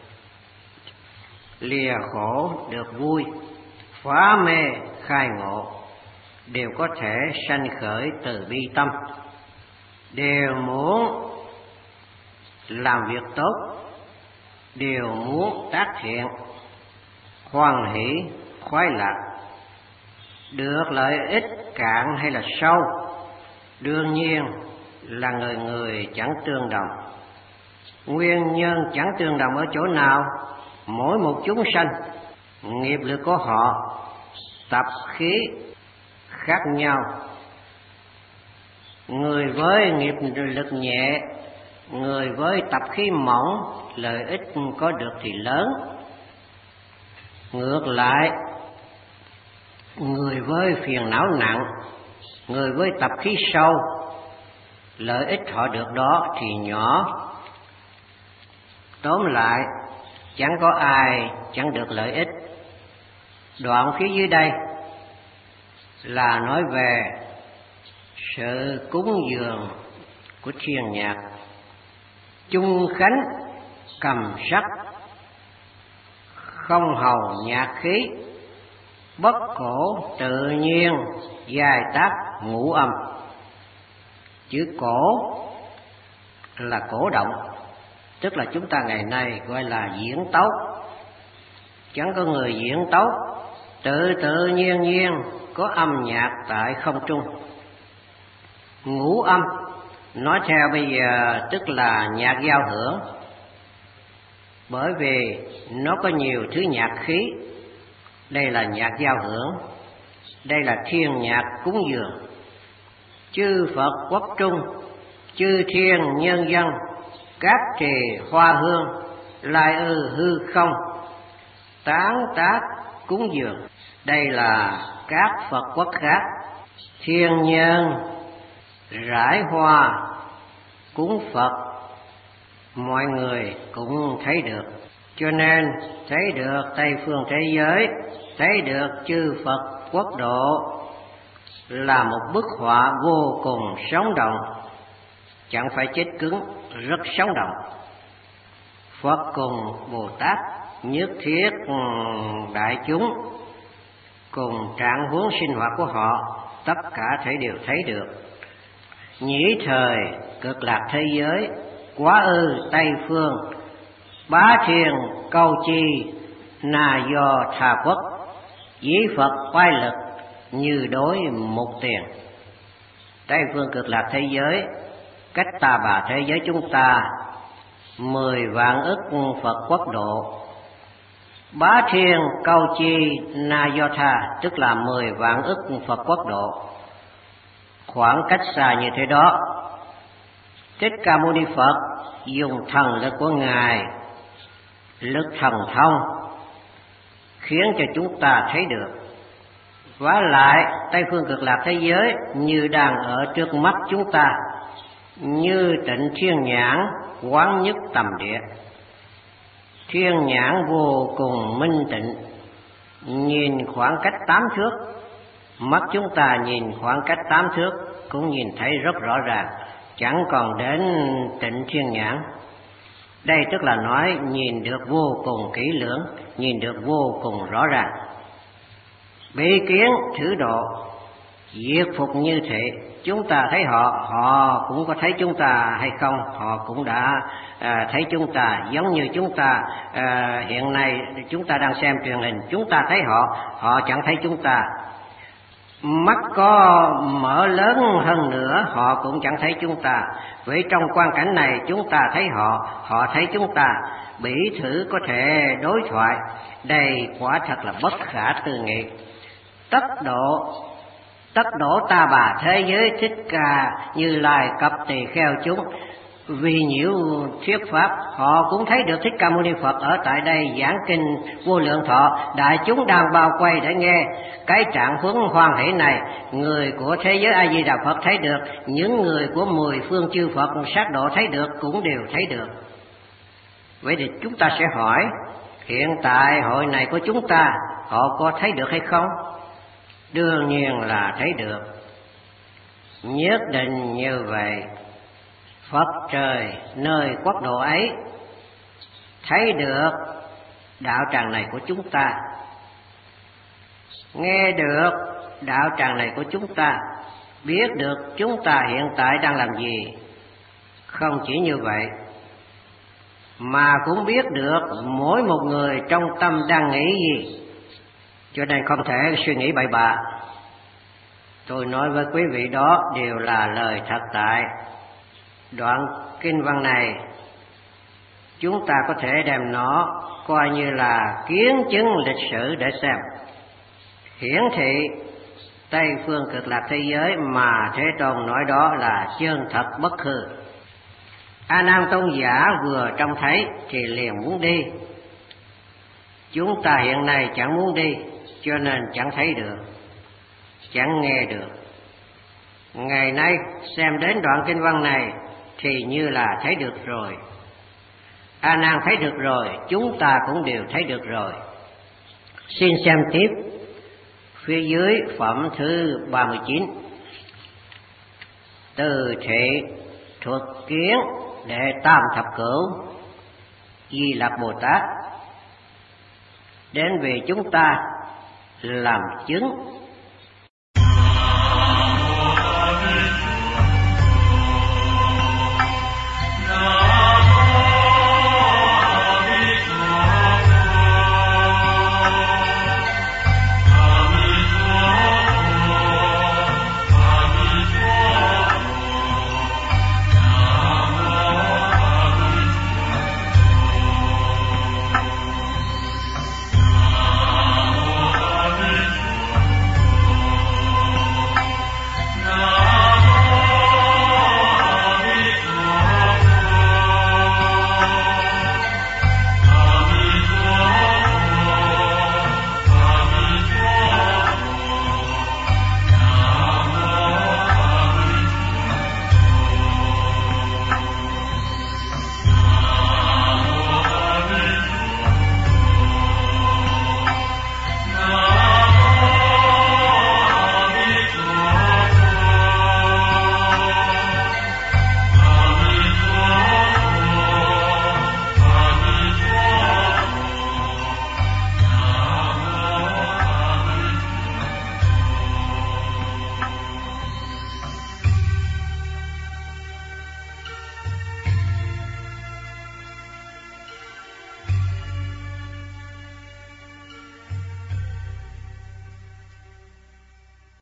lìa khổ được vui, phá mê khai ngộ, đều có thể sanh khởi từ bi tâm, đều muốn làm việc tốt, đều muốn tác thiện, hoan hỷ khoái lạc. Được lợi ích cạn hay là sâu, đương nhiên là người người chẳng tương đồng. Nguyên nhân chẳng tương đồng ở chỗ nào? Mỗi một chúng sanh, nghiệp lực của họ, tập khí khác nhau. Người với nghiệp lực nhẹ, người với tập khí mỏng, lợi ích có được thì lớn. Ngược lại, người với phiền não nặng, người với tập khí sâu, lợi ích họ được đó thì nhỏ. Tóm lại, chẳng có ai chẳng được lợi ích. Đoạn phía dưới đây là nói về sự cúng dường của thiên nhạc. Chung khánh cầm sắc, không hầu nhạc khí, bất cổ tự nhiên giai tác ngũ âm. Chữ cổ là cổ động, tức là chúng ta ngày nay gọi là diễn tấu. Chẳng có người diễn tấu, tự tự nhiên nhiên có âm nhạc tại không trung. Ngũ âm, nói theo bây giờ tức là nhạc giao hưởng, bởi vì nó có nhiều thứ nhạc khí. Đây là nhạc giao hưởng, đây là thiên nhạc cúng dường. Chư Phật quốc trung, chư thiên nhân dân, các trì hoa hương, lai ư hư không, tán tác cúng dường. Đây là các Phật quốc khác. Thiên nhân rải hoa cúng Phật, mọi người cũng thấy được. Cho nên thấy được Tây phương thế giới, thấy được chư Phật quốc độ là một bức họa vô cùng sống động, chẳng phải chết cứng, rất sống động. Phật cùng Bồ Tát nhất thiết đại chúng cùng trạng huống sinh hoạt của họ, tất cả thể đều thấy được. Nhĩ thời cực lạc thế giới, quá ư Tây phương, bá thiên câu chi, na do tha quốc, dĩ Phật oai lực, như đối một tiền. Tây phương cực lạc thế giới cách ta bà thế giới chúng ta mười vạn ức Phật quốc độ. Bá thiên câu chi na do tha, tức là mười vạn ức Phật quốc độ. Khoảng cách xa như thế đó, Thích Ca Mâu Ni Phật dùng thần lực của Ngài, lực thần thông, khiến cho chúng ta thấy được. Vả lại Tây phương cực lạc thế giới như đang ở trước mắt chúng ta, như tịnh thiên nhãn quán nhất tầm địa. Thiên nhãn vô cùng minh tịnh, nhìn khoảng cách tám thước, mắt chúng ta nhìn khoảng cách tám thước cũng nhìn thấy rất rõ ràng, chẳng còn đến tịnh thiên nhãn. Đây tức là nói nhìn được vô cùng kỹ lưỡng, nhìn được vô cùng rõ ràng. Bị kiến thử độ, diệt phục như thế, chúng ta thấy họ, họ cũng có thấy chúng ta hay không? Họ cũng đã à, thấy chúng ta, giống như chúng ta à, hiện nay chúng ta đang xem truyền hình, chúng ta thấy họ, họ chẳng thấy chúng ta. Mắt có mở lớn hơn nữa, họ cũng chẳng thấy chúng ta. Vậy trong quan cảnh này chúng ta thấy họ, họ thấy chúng ta. Bỉ thử có thể đối thoại, đây quả thật là bất khả tư nghị. Tất độ tất đổ ta bà thế giới Thích Ca Như Lai cập tỳ kheo chúng, vì nhiễu thuyết pháp, họ cũng thấy được Thích Ca Mâu Ni Phật ở tại đây giảng kinh Vô Lượng Thọ. Đại chúng đang bao quay để nghe cái trạng huống hoan hỷ này. Người của thế giới A Di Đà Phật thấy được, những người của mười phương chư Phật sát độ thấy được, cũng đều thấy được. Vậy thì chúng ta sẽ hỏi, hiện tại hội này của chúng ta, họ có thấy được hay không? Đương nhiên là thấy được, nhất định như vậy. Phật trời nơi quốc độ ấy thấy được đạo tràng này của chúng ta, nghe được đạo tràng này của chúng ta, biết được chúng ta hiện tại đang làm gì. Không chỉ như vậy, mà cũng biết được mỗi một người trong tâm đang nghĩ gì. Cho nên không thể suy nghĩ bậy bạ. Tôi nói với quý vị đó đều là lời thật tại. Đoạn kinh văn này chúng ta có thể đem nó coi như là kiến chứng lịch sử để xem. Hiển thị Tây phương cực lạc thế giới mà Thế Tôn nói đó là chân thật bất hư. A Nan tôn giả vừa trông thấy thì liền muốn đi. Chúng ta hiện nay chẳng muốn đi, cho nên chẳng thấy được, chẳng nghe được. Ngày nay xem đến đoạn kinh văn này thì như là thấy được rồi. A Nan thấy được rồi, chúng ta cũng đều thấy được rồi. Xin xem tiếp phía dưới phẩm thứ ba mươi chín. Từ thị thuật kiến đệ tam thập cửu Di Lặc Bồ Tát đến vì chúng ta làm chứng.